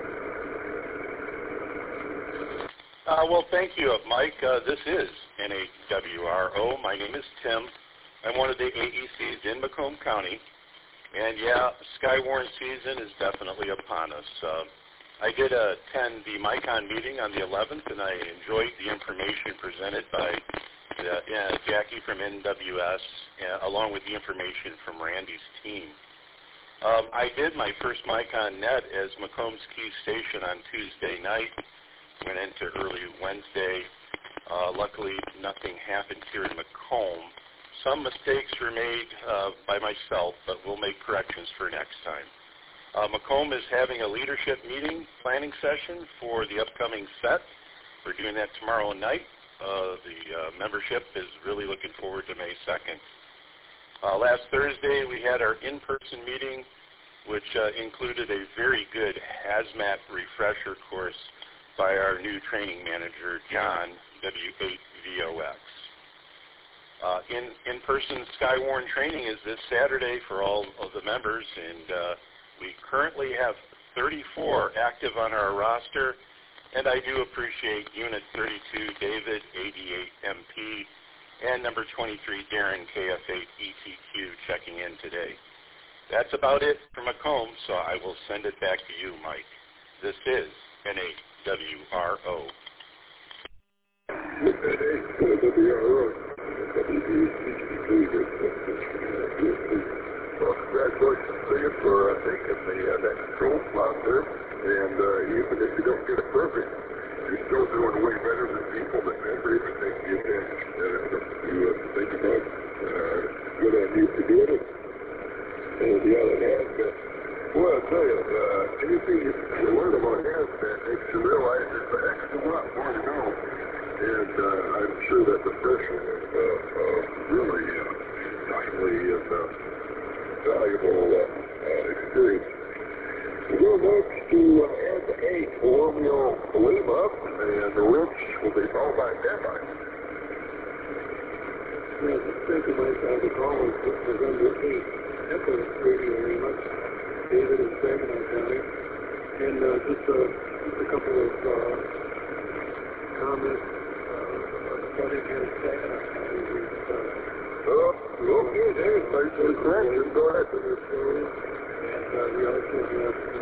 Uh, well, thank you, Mike. Uh, this is N A W R O. My name is Tim. I'm one of the A E Cs in Macomb County. And, yeah, Skywarn season is definitely upon us. Uh, I did attend the MICON meeting on the eleventh, and I enjoyed the information presented by uh, uh, Jackie from N W S, uh, along with the information from Randy's team. Um, I did my first MICON net as Macomb's Key Station on Tuesday night. Went into early Wednesday. Uh, luckily, nothing happened here in Macomb. Some mistakes were made uh, by myself, but we'll make corrections for next time. Uh, Macomb is having a leadership meeting planning session for the upcoming set. We're doing that tomorrow night. Uh, the uh, membership is really looking forward to May second. Uh, last Thursday, we had our in-person meeting, which uh, included a very good hazmat refresher course by our new training manager, John, W eight V O X. Uh, in, in-person Skywarn training is this Saturday for all of the members, and uh, we currently have thirty-four active on our roster, and I do appreciate Unit thirty-two, David, eighty-eight M P, and number twenty-three, Darren, K F eight E T Q, checking in today. That's about it for Macomb, so I will send it back to you, Mike. This is N A W R O. N A W R O. Well, congratulations to you for uh, taking the uh, that control slot there, and uh, even if you don't get it perfect, you're still doing way better than people that never even think you can. And it's something to uh, think about. Uh, good on you for doing it. And the other hand, uh, well, I'll tell you, uh, anything you, you learn about hazmat makes you realize there's a heck of a lot more to know. And uh, I'm sure that the freshman is uh, uh, really uh, timely and uh, valuable uh, uh, experience. We'll go next to uh, N eight, Romeo Lima, and Rich will be followed by Demi. Yes, thank you, Mike. I was calling for November eighth, Echo Radio Lima, David in Saginaw County, and uh, just, uh, just a couple of uh, comments. Starting here in Saginaw County, we've uh, oh, okay, Dave, thanks for the correction. Go ahead. And uh, we also have uh,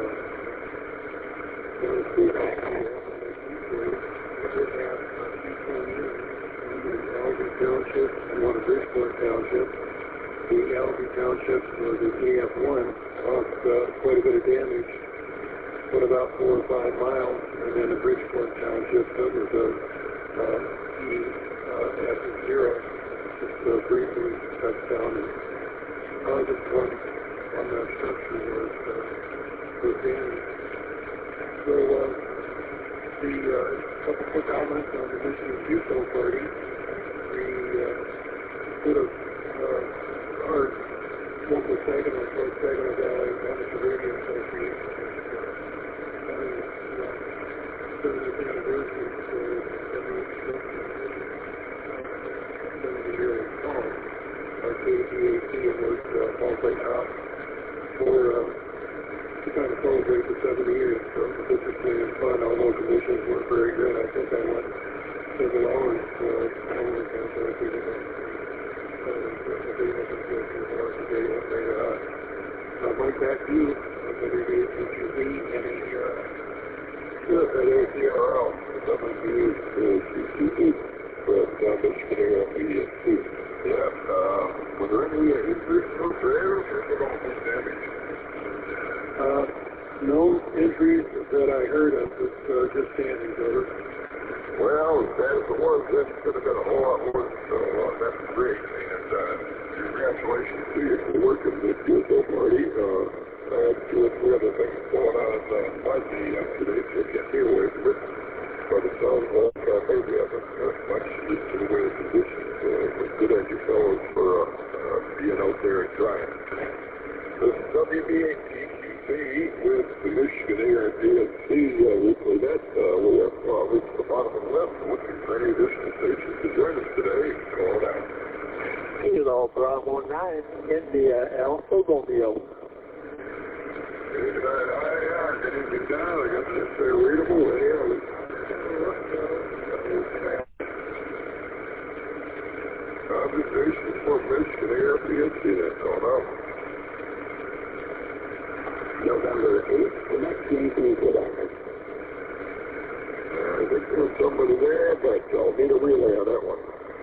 those two actions. We did have uh, two twenty-eight in Alvey Township and one in Bridgeport Township. The Alvey Township was a K F one, caused uh, quite a bit of damage, but about four or five miles. And then the Bridgeport Township, that was a uh, E uh, F zero, just uh, briefly touched down and caused a one on the structure was, uh, was damaged. So, uh, the uh, couple quick comments on the Michigan Fuso Party. We uh, put a uh, our local Saginaw, North Saginaw Valley Amateur Radio Association having its seventieth anniversary for seventy year song. Our K D A C was uh, Paul Lake House for uh, to kind of celebrate the seventy years. So this has been fun. Although conditions weren't very good, I think I went several hours uh, hours after I figured out. Uh, the day wasn't good for the last day one day to us. Uh, Mike, back to you. I'm going to be H U B and A D R L. Yes, at A D R L. W C C E. But uh, Michigan A F E S C. Yeah. Uh, were there any uh, injuries from trailers or did all this damage? Uh, no injuries that I heard of, just, uh, just standings over. Well, as bad as it was, that could have been a whole lot worse, so uh, that's great. And uh, congratulations to you for working with the Fuso Party. Uh, I had two or three other things going on uh, my day yesterday, so I can't be away from it. But it sounds like uh, maybe I haven't uh, much used to the way the conditions. Uh, but good on you fellows for uh, uh, being out there and trying. This is W B A T Q C with the Michigan A R D S C uh, weekly net. Uh, we have uh, reached the bottom of the list, looking for any additional stations to join us today. Call it out. Hello, Bravo nine, India, Alpha Romeo. Good fifty-nine I A R, good evening, Don. I got this uh, readable. Any others? Observation for Michigan A R P S C, that's going out. November eighth, the next Yankee Quebec. I think there's somebody there, but I'll need a relay on that one.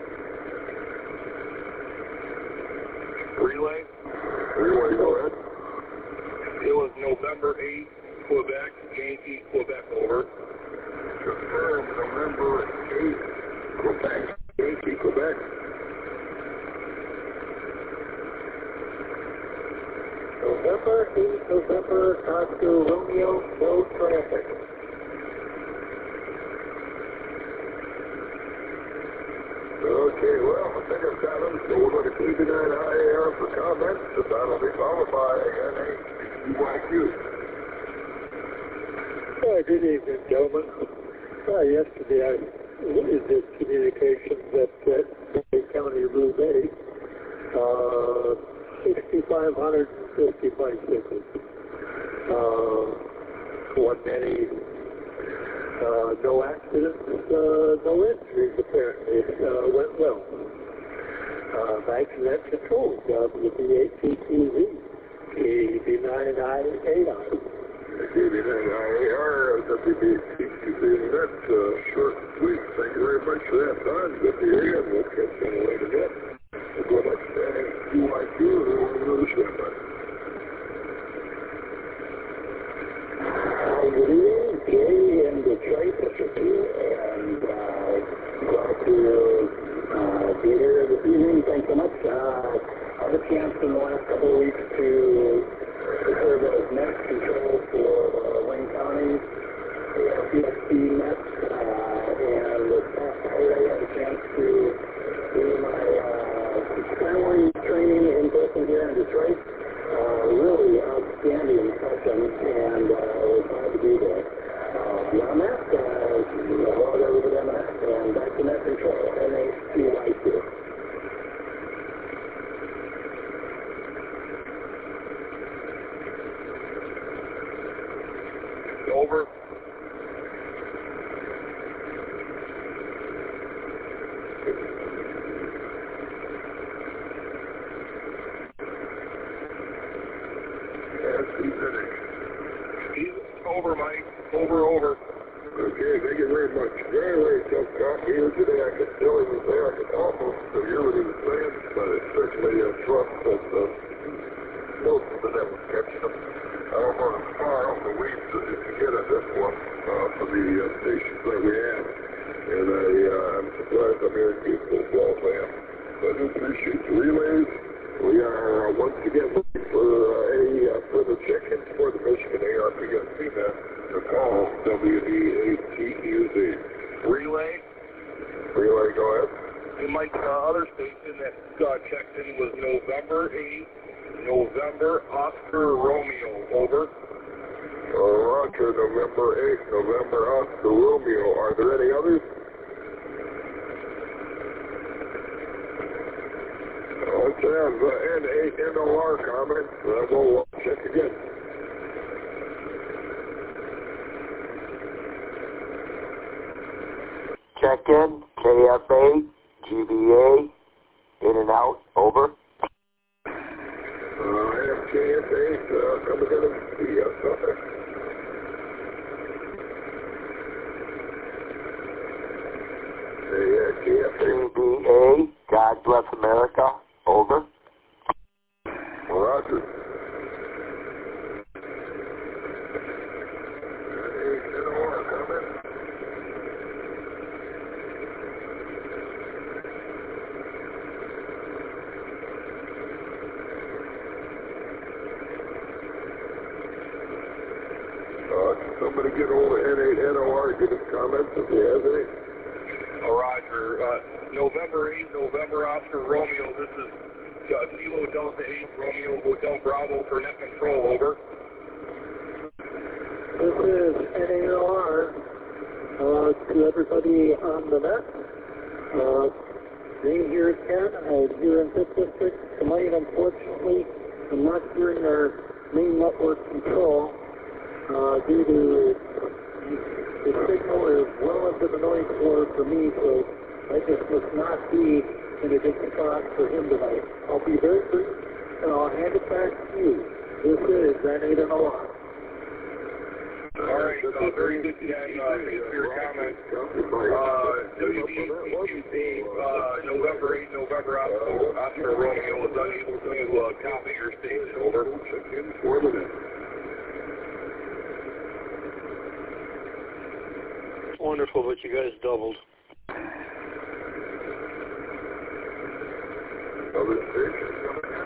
Relay? Relay, go ahead. It was November eighth, Quebec, Yankee, Quebec, over. Confirm November eighth, Quebec, Yankee, Quebec. November eighth, November, Oscar Romeo, no traffic. Okay, well, I think I've got them, so we're going to keep it at I A R for comments, and that'll be followed by N A U Y Q. Uh, good evening, gentlemen. Uh, yesterday I did communications at uh, County Route eight. Uh, sixty-five fifty bicycles. Uh, one many, uh, no accidents, uh, no injuries apparently. It uh, went well. Uh, Bank Net Control, W B eight T Q Z, K B nine I A R. K B nine I A R, W B eight T Q Z, that's uh, short and sweet. Thank you very much for that, Don. Good to hear you, and we'll catch you later yet. We'll go back to N A U Y Q, and we'll go to the ship. Good evening, Jay in Detroit, Michigan, and uh, glad to uh, be here this evening. Thanks so much. Uh, I've had a chance in the last couple of weeks to serve as net control for uh, Wayne County A R P S C net, uh, and this past Friday I had a chance to do my uh, family training in person here in Detroit. Uh, really outstanding session, and uh, we're glad to be there. Uh, beyond that, uh, hello to everybody on that, and back to net control, N A U Y Q. Over. Over, Mike. Over, over. Okay, thank you very much. Very, very tough coffee here today. I could tell he was there. I could almost hear what he was saying, but it's certainly a trust that uh, most of them was catching him. I don't know as far off the weeds as you can get at this one uh, for the uh, stations that we have. And I, uh, I'm surprised I'm hearing people as well as I am. So I do appreciate the relays. We are uh, once again looking for uh, any uh, further check-ins for the Michigan A R P S C net to call W B eight T Q Z. Relay. Relay, go ahead. And Mike, the uh, other station that uh, checked in was November eighth, November Oscar Romeo. Over. Uh, Roger, November eighth, November Oscar Romeo. Are there any others? Let's have uh, N A N O R comments. Uh, we'll check again. Check in, K F A, G B A, in and out, over. Uh, I have K F A, uh, come again and see us. Okay. Yeah, K F A. G B A, God bless America, over. Roger. Somebody get hold of N eight N O R, give us comments if he has any. Oh, Roger. Uh, November eighth, November Oscar Romeo. This is uh, Kilo Delta eight, Romeo Hotel Bravo for net control. Over. This is N A N O R uh, to everybody on the net. Uh, being here at Ken, I'm here in fifth District. Tonight, unfortunately, I'm not hearing our main network control. uh, due to the signal is well into the noise floor for me, so I just must not be in a different spot for him tonight. I'll be very brief, and I'll hand it back to you. This is Grenada and Alarm. All right, uh, very good, Dan. Uh, thanks for your comments. Uh, W B Q C, uh, November eighth, November Oscar, Oscar Romeo was unable to uh, copy your station. Over. Wonderful, but you guys doubled. Other stations coming in.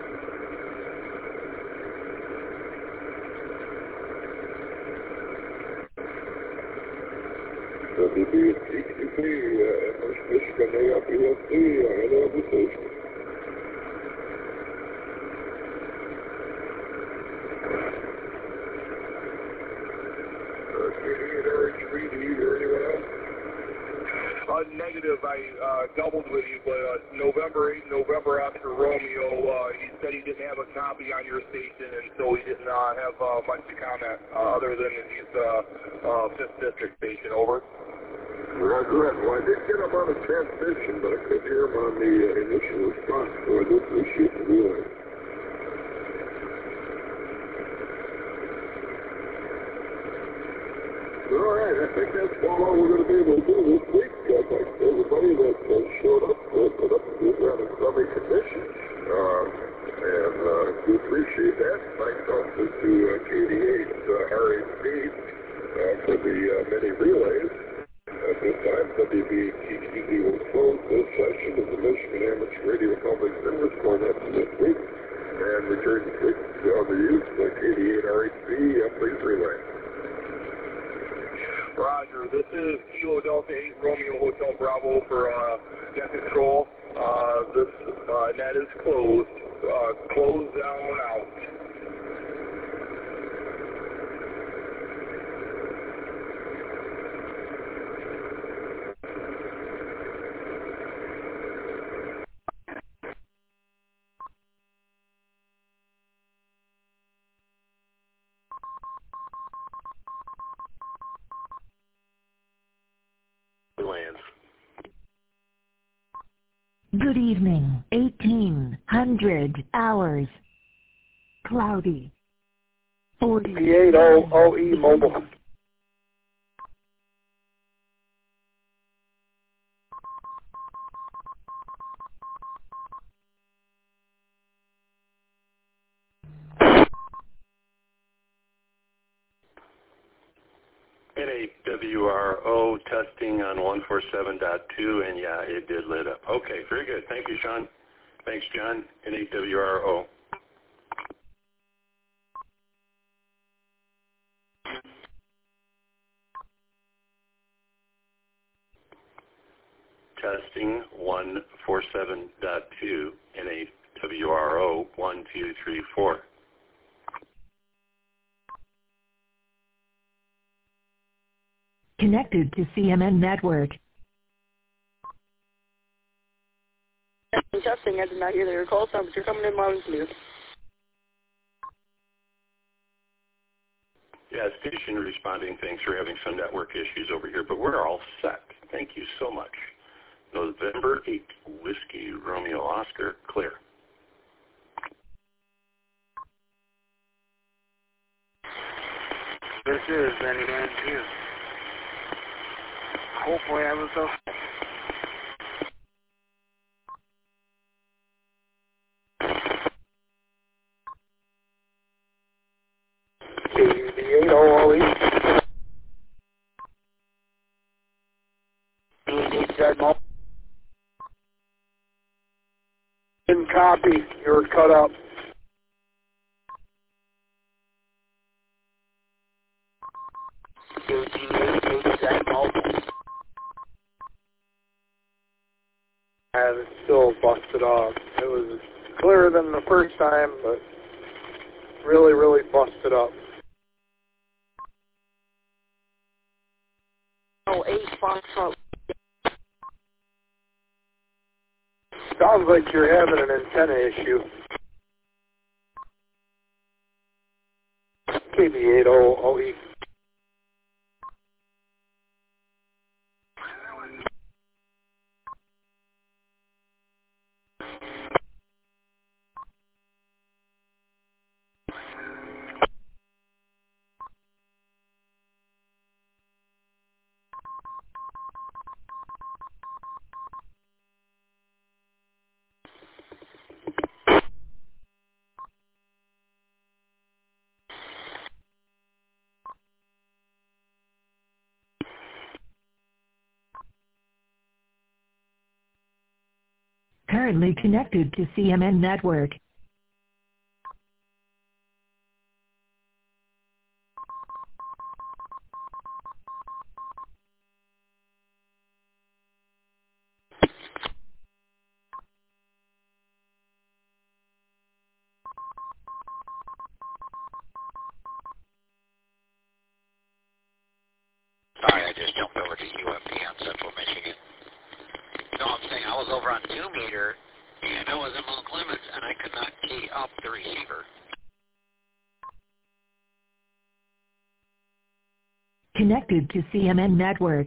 W B T Q P, uh, Michigan A R P S C, any other station. Uh, negative, I uh, doubled with you, but uh, November eighth, November Oscar Romeo, uh, he said he didn't have a copy on your station, and so he didn't uh, have uh, much to comment uh, other than his uh, uh, fifth District station. Over. Roger that. Well, I did get him on a transmission, but I couldn't hear him on the uh, initial response, so I do appreciate the relay. All right, I think that's all we're going to be able to do this week. Uh, thanks to everybody that uh, showed up, uh, put up with that in crummy conditions. Uh, and uh, we appreciate that. Thanks also to uh, K D eight, uh, R H B, uh, for the uh, many relays. At this time, W B T Q Z will close this session of the Michigan Amateur Radio Public Service format for this week and return to frequency on the use of K D eight R H B. Uh, please relay. Roger, this is Kilo Delta eight Romeo Hotel Bravo for uh, net control. Uh, this uh, net is closed. Uh, closed down out. Good evening. eighteen hundred hours. Cloudy. forty-eight O E mobile. N A W R O testing on one forty-seven point two, and yeah, it did lit up. Okay, very good. Thank you, Sean. Thanks, John. N A W R O. Testing one forty-seven point two, N A W R O, one two three four. Connected to C M N Network. Testing, I did not hear their call sound, but you're coming in loud and clear. Yeah, station responding. Thanks for having some network issues over here, but we're all set. Thank you so much. November eighth, Whiskey Romeo Oscar, clear. This is Benny Dan Hughes. Hopefully I was okay. K U D eight O O E. Didn't copy. You were cut up. And it's still busted off. It was clearer than the first time, but really, really busted up. Oh, eight Fox up. Sounds like you're having an antenna issue. K K B eight O O E. Currently connected to C M N network. Sorry, I just jumped over to U M P on Central Michigan. No, I'm saying I was over on two meter, and I was in Mount Clemens, and I could not key up the receiver. Connected to C M N network.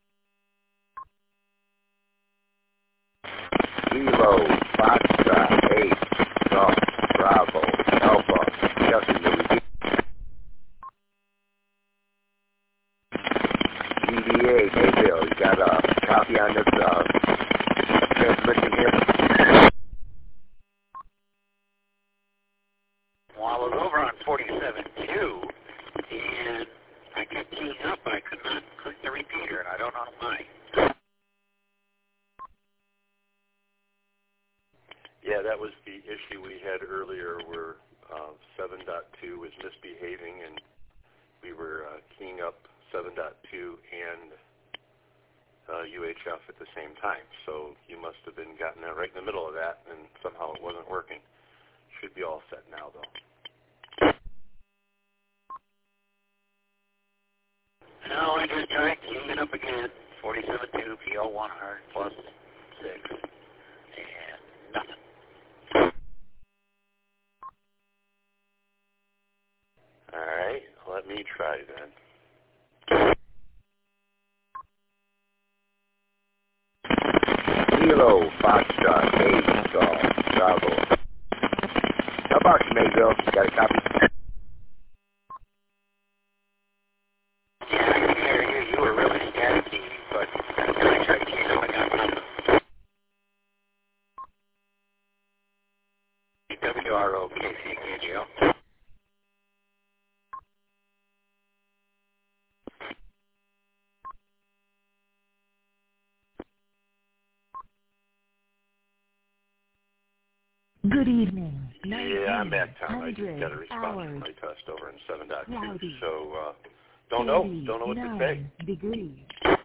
Kilo, Foxtrot, eight, Golf, Bravo, Alpha, Justin, G D A, hey Bill, you got a copy on this uh, transmission here? Well, I was over on forty-seven two, and I kept keying up, but I could not click the repeater, and I don't know why. Yeah, that was the issue we had earlier where uh, seven point two was misbehaving, and we were uh, keying up seven point two and uh, U H F at the same time. So you must have been gotten that right in the middle of that, and somehow it wasn't working. Should be all set now, though. No, I just tried keying it up again. forty-seven two, P O one hundred plus six, and nothing. All right, let me try then. Kilo, Foxtrot, eight, Golf, Bravo. How about you, Mayville? You got a copy? Yeah, I can hear you. You were really staticky, but then I tried keying up, I got nothing. W R O K C K G O. Good evening. Yeah, I'm back town. I just got a response from my test over in seven point two. So, uh, don't know. Don't know what to say. Degrees.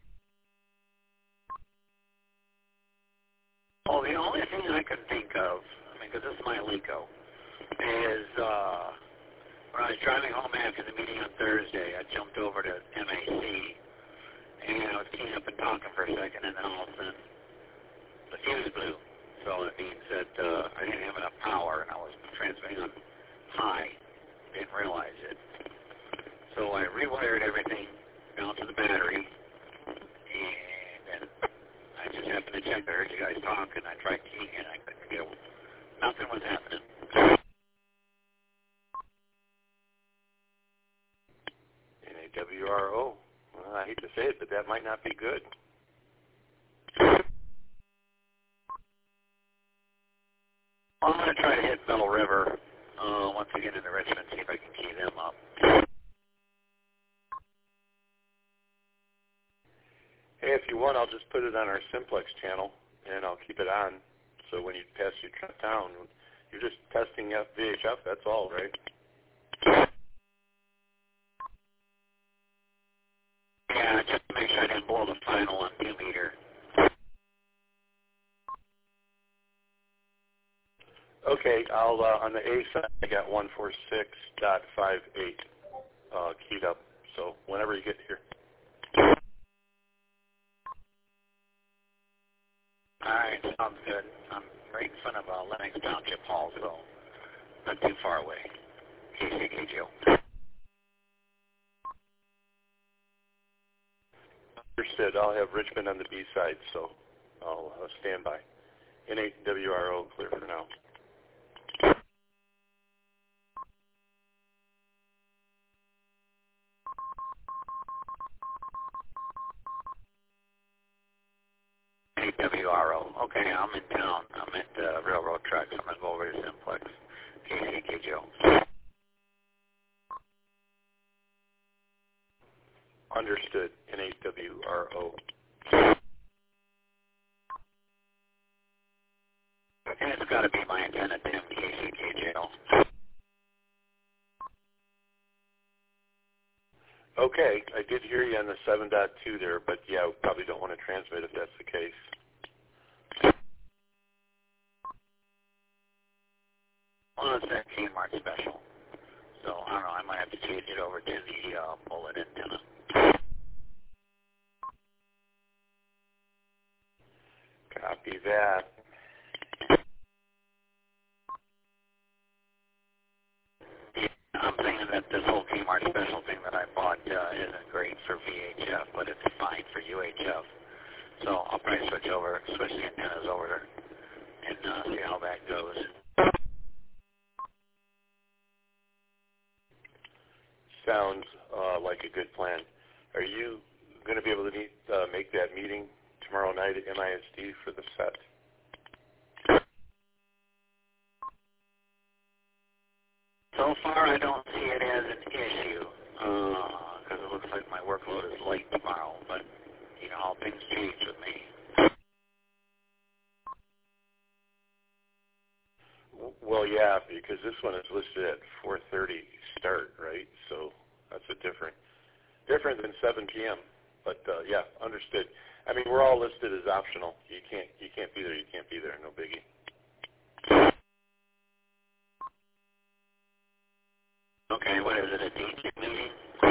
Well, the only thing I could think of, I mean, because this is my Lico, is uh, when I was driving home after the meeting on Thursday, I jumped over to M A C, and I was keying up and talking for a second, and then all of a sudden, the fuse blew. So it means that uh, I didn't have enough power, and I was transmitting on high. Didn't realize it. So I rewired everything down to the battery, and then I just happened to check. I heard you guys talk, and I tried keying it. I couldn't get it. Nothing was happening. N A W R O. Well, I hate to say it, but that might not be good. I'm going to try to hit Bell River uh, once we get into Richmond, see if I can key them up. Hey, if you want, I'll just put it on our simplex channel, and I'll keep it on. So when you pass through town, you're just testing out V H F, that's all, right? Yeah, just to make sure I didn't blow the final on two meter. Okay, I'll uh, on the A side, I got one forty-six point five eight uh, keyed up. So whenever you get here. All right, sounds good. I'm right in front of uh, Lennox Township Hall, so not too far away. K C K G O. Understood. I'll have Richmond on the B side, so I'll uh, stand by. N eight W R O, clear for now. N eight W R O. Okay, I'm in town. I'm at uh, Railroad Tracks. I'm going to go over to Simplex. K C K J O. Understood. N eight W R O. And it's got to be my antenna, Tim, K C K J O. Okay, I did hear you on the seven point two there, but yeah, we probably don't want to transmit if that's the case. Well, it's that Kmart special. So, I don't know, I might have to change it over to the uh, bullet antenna. Copy that. Yeah, I'm thinking that this whole Kmart special thing that I bought uh, isn't great for V H F, but it's fine for U H F. So I'll probably switch over, switch the antennas over and uh, see how that goes. Sounds uh, like a good plan. Are you going to be able to meet, uh, make that meeting tomorrow night at M I S D for the set? So far, I don't see it as an issue because uh, it looks like my workload is light tomorrow. But you know, all things change with me. Well, yeah, because this one is listed at four thirty start, right? So that's a different, different than seven P M But uh, yeah, understood. I mean, we're all listed as optional. You can't, you can't be there. You can't be there. No biggie. Okay, what is it? A D J meeting?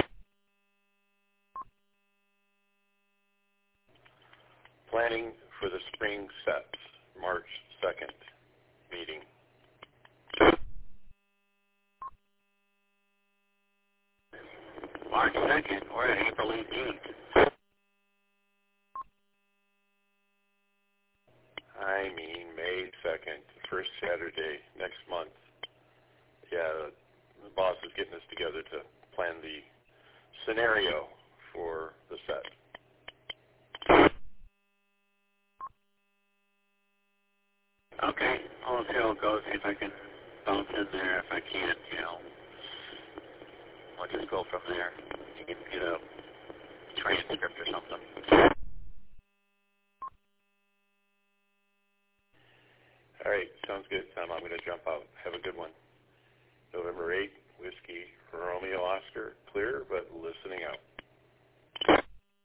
Planning for the spring sets, March second meeting. March second. We're at April eighteenth. I mean May second, first Saturday next month. Yeah, the boss is getting us together to plan the scenario for the set. Okay, I'll see how it goes, see if I can bounce in there. If I can't, you know, I'll just go from there. You can get a transcript or something. All right, sounds good, Tom. I'm going to jump out. Have a good one. November eighth, Whiskey Romeo Oscar, clear, but listening out.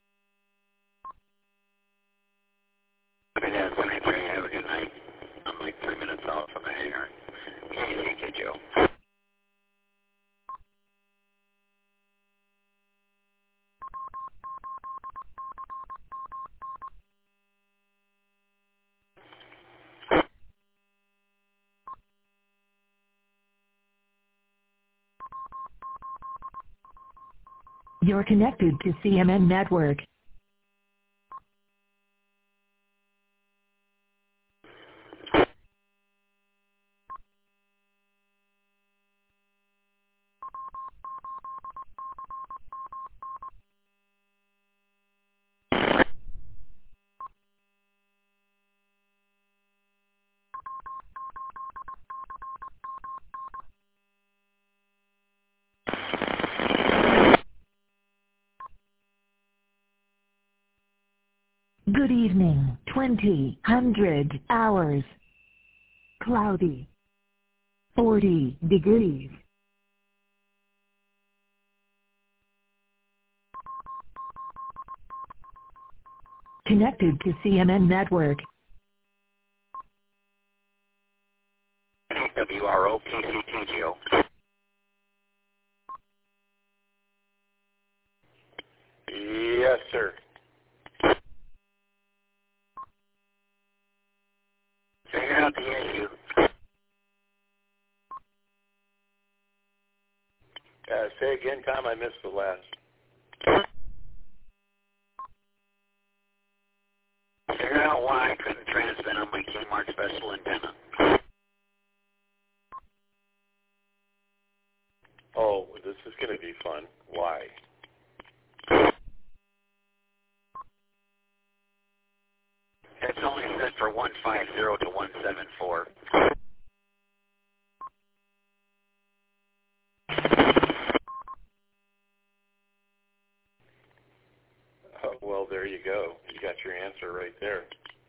It has been a great. Have a good night. I'm like three minutes out from the hangar. K C K J O. You're connected to C M N Network. Good evening, twenty hundred hours. Cloudy. forty degrees. Connected to C M N Network. W R O K C K J O. Yes, sir. Figure out the issue. Uh, say again, Tom. I missed the last. know why I couldn't transmit on my Kmart special antenna. Oh, this is going to be fun. Why? It's only set for one five zero to one seven four. Uh, well, there you go. You got your answer right there.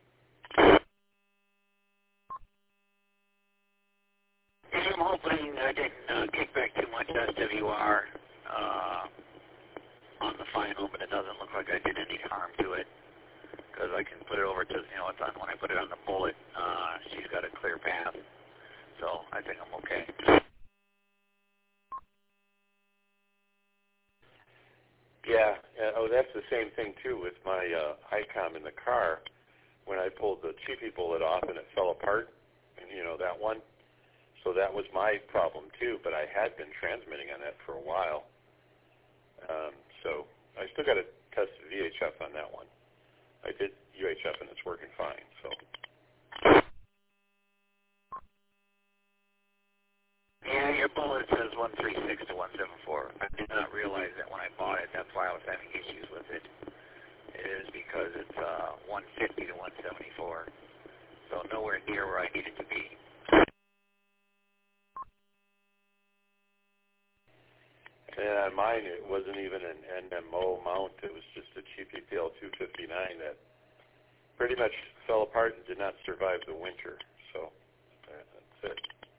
I'm hoping I didn't uh, kick back too much S W R uh, on the final, but it doesn't look like I did any harm to it, because I can put it over to, you know, it's on, when I put it on the bullet, uh, she's got a clear path, so I think I'm okay. Yeah, uh, oh, that's the same thing, too, with my uh, ICOM in the car. When I pulled the cheapy bullet off and it fell apart, and, you know, that one. So that was my problem, too, but I had been transmitting on that for a while. Um, so I still got to test V H F on that one. I did U H F, and it's working fine, so. Yeah, your bullet says one three six to one seven four. I did not realize that when I bought it. That's why I was having issues with it. It is because it's uh, one fifty to one seventy-four, so nowhere near where I need it to be. And on mine, it wasn't even an N M O mount. It was just a cheapy P L two fifty-nine that pretty much fell apart and did not survive the winter. So uh, that's it.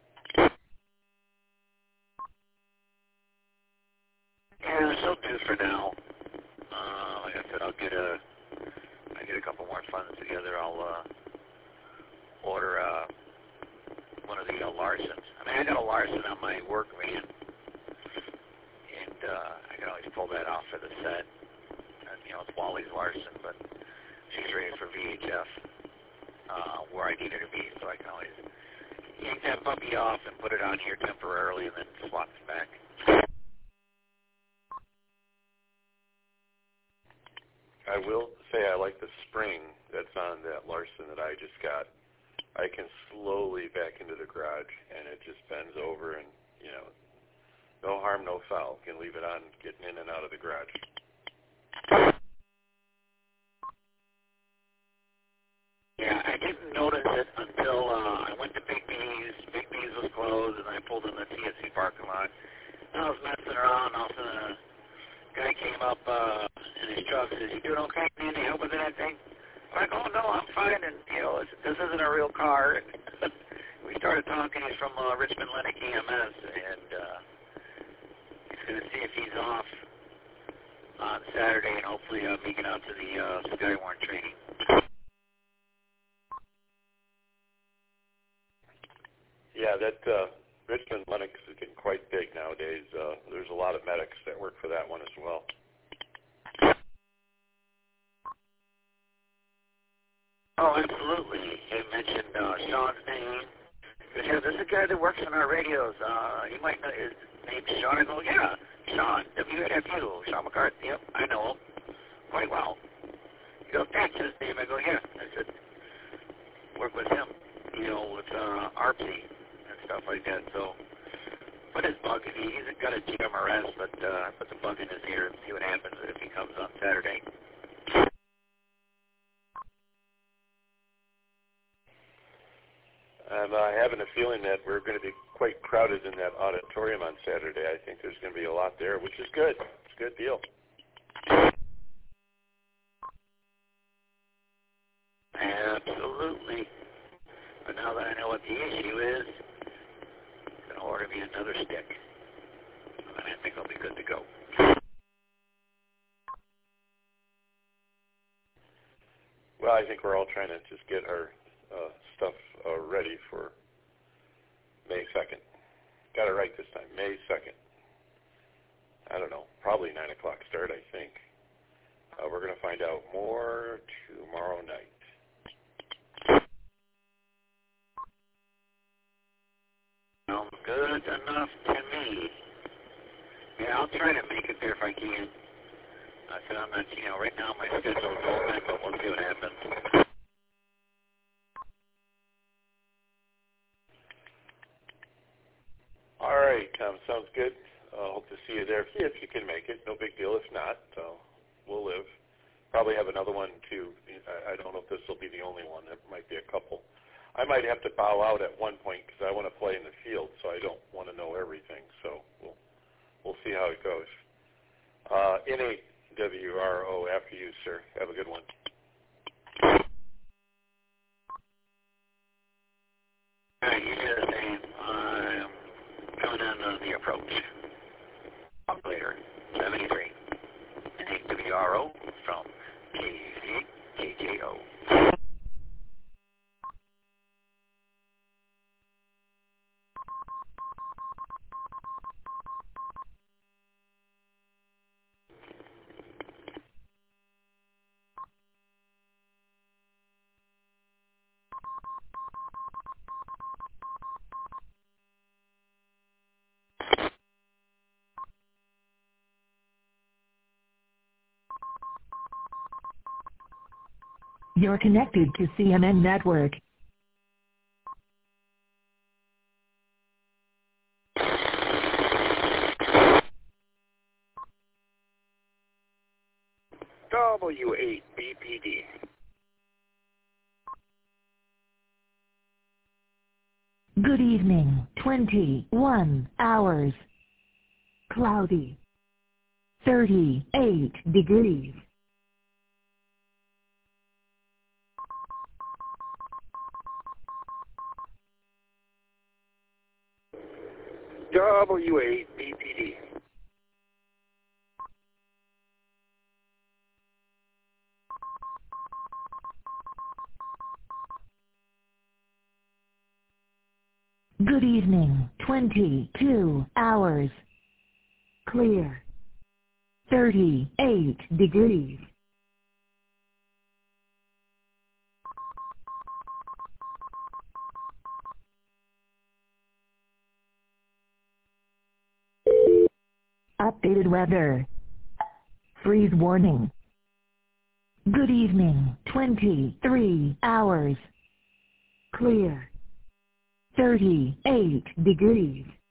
Yeah, so do for now. Uh, like I said, I'll get a, I get a couple more funds together. I'll uh, order uh, one of the uh, Larsons. I mean, I got a Larson on my work van. And uh, I can always pull that off for the set. And, you know, it's Wally's Larson, but she's rated for V H F uh, where I need her to be, so I can always yank that puppy off and put it on here temporarily and then swap it back. I will say I like the spring that's on that Larson that I just got. I can slowly back into the garage, and it just bends over, and, you know, no harm, no foul. You can leave it on getting in and out of the garage. Yeah, I didn't notice it until uh, I went to Big B's. Big B's was closed, and I pulled in the T S C parking lot. And I was messing around, and all of a sudden a guy came up uh, in his truck and says, "You doing okay? Need any help with anything?" I'm like, "Oh, no, I'm fine." And, you know, this, this isn't a real car. And we started talking. He's from uh, Richmond Lennox E M S, and uh, he's going to see if he's off on Saturday and hopefully uh, make it out to the uh, Skywarn training. Yeah, that uh, Richmond Lennox is getting quite big nowadays. Uh, there's a lot of medics that work for that one as well. Oh, absolutely. He mentioned uh, Sean's name. He goes, "Yeah, there's a guy that works on our radios. Uh, you might know his name's Sean." I go, "Yeah, Sean, W F U, Sean McCarthy. Yep, I know him quite well." He goes, "That's his name." I go, "Yeah." I said, "Work with him, you know, with uh, A R P C and stuff like that." So, put his bug in. He's got a G M R S, but uh, put the bug in his ear and see what happens if he comes on Saturday. I'm uh, having a feeling that we're going to be quite crowded in that auditorium on Saturday. I think there's going to be a lot there, which is good. It's a good deal. Absolutely. But now that I know what the issue is, I'm going to order me another stick. And I think I'll be good to go. Well, I think we're all trying to just get our uh, stuff uh, ready for May second. Got it right this time, May second. I don't know, probably nine o'clock start, I think. Uh, we're going to find out more tomorrow night. Sounds good enough to me. Yeah, I'll try to make it there if I can. I said I'm not, you know, right now my schedule's open, but we'll see what happens. if you can make it. No big deal if not. So we'll live. Probably have another one too. I, I don't know if this will be the only one. There might be a couple. I might have to bow out at one point because I want to play in the field, so I don't want to know everything. So we'll we'll see how it goes. Uh, N A W R O after you, sir. Have a good one. All right, you do the same. I'm coming down on the approach. Operator seventy-three. N A W R O from K C K J O. You're connected to C M N Network. W eight B P D. Good evening. twenty-one hours. Cloudy. thirty-eight degrees. W eight B P D. Good evening. twenty-two hours. Clear. thirty-eight degrees. Updated weather. Freeze warning. Good evening. twenty-three hours. Clear. thirty-eight degrees.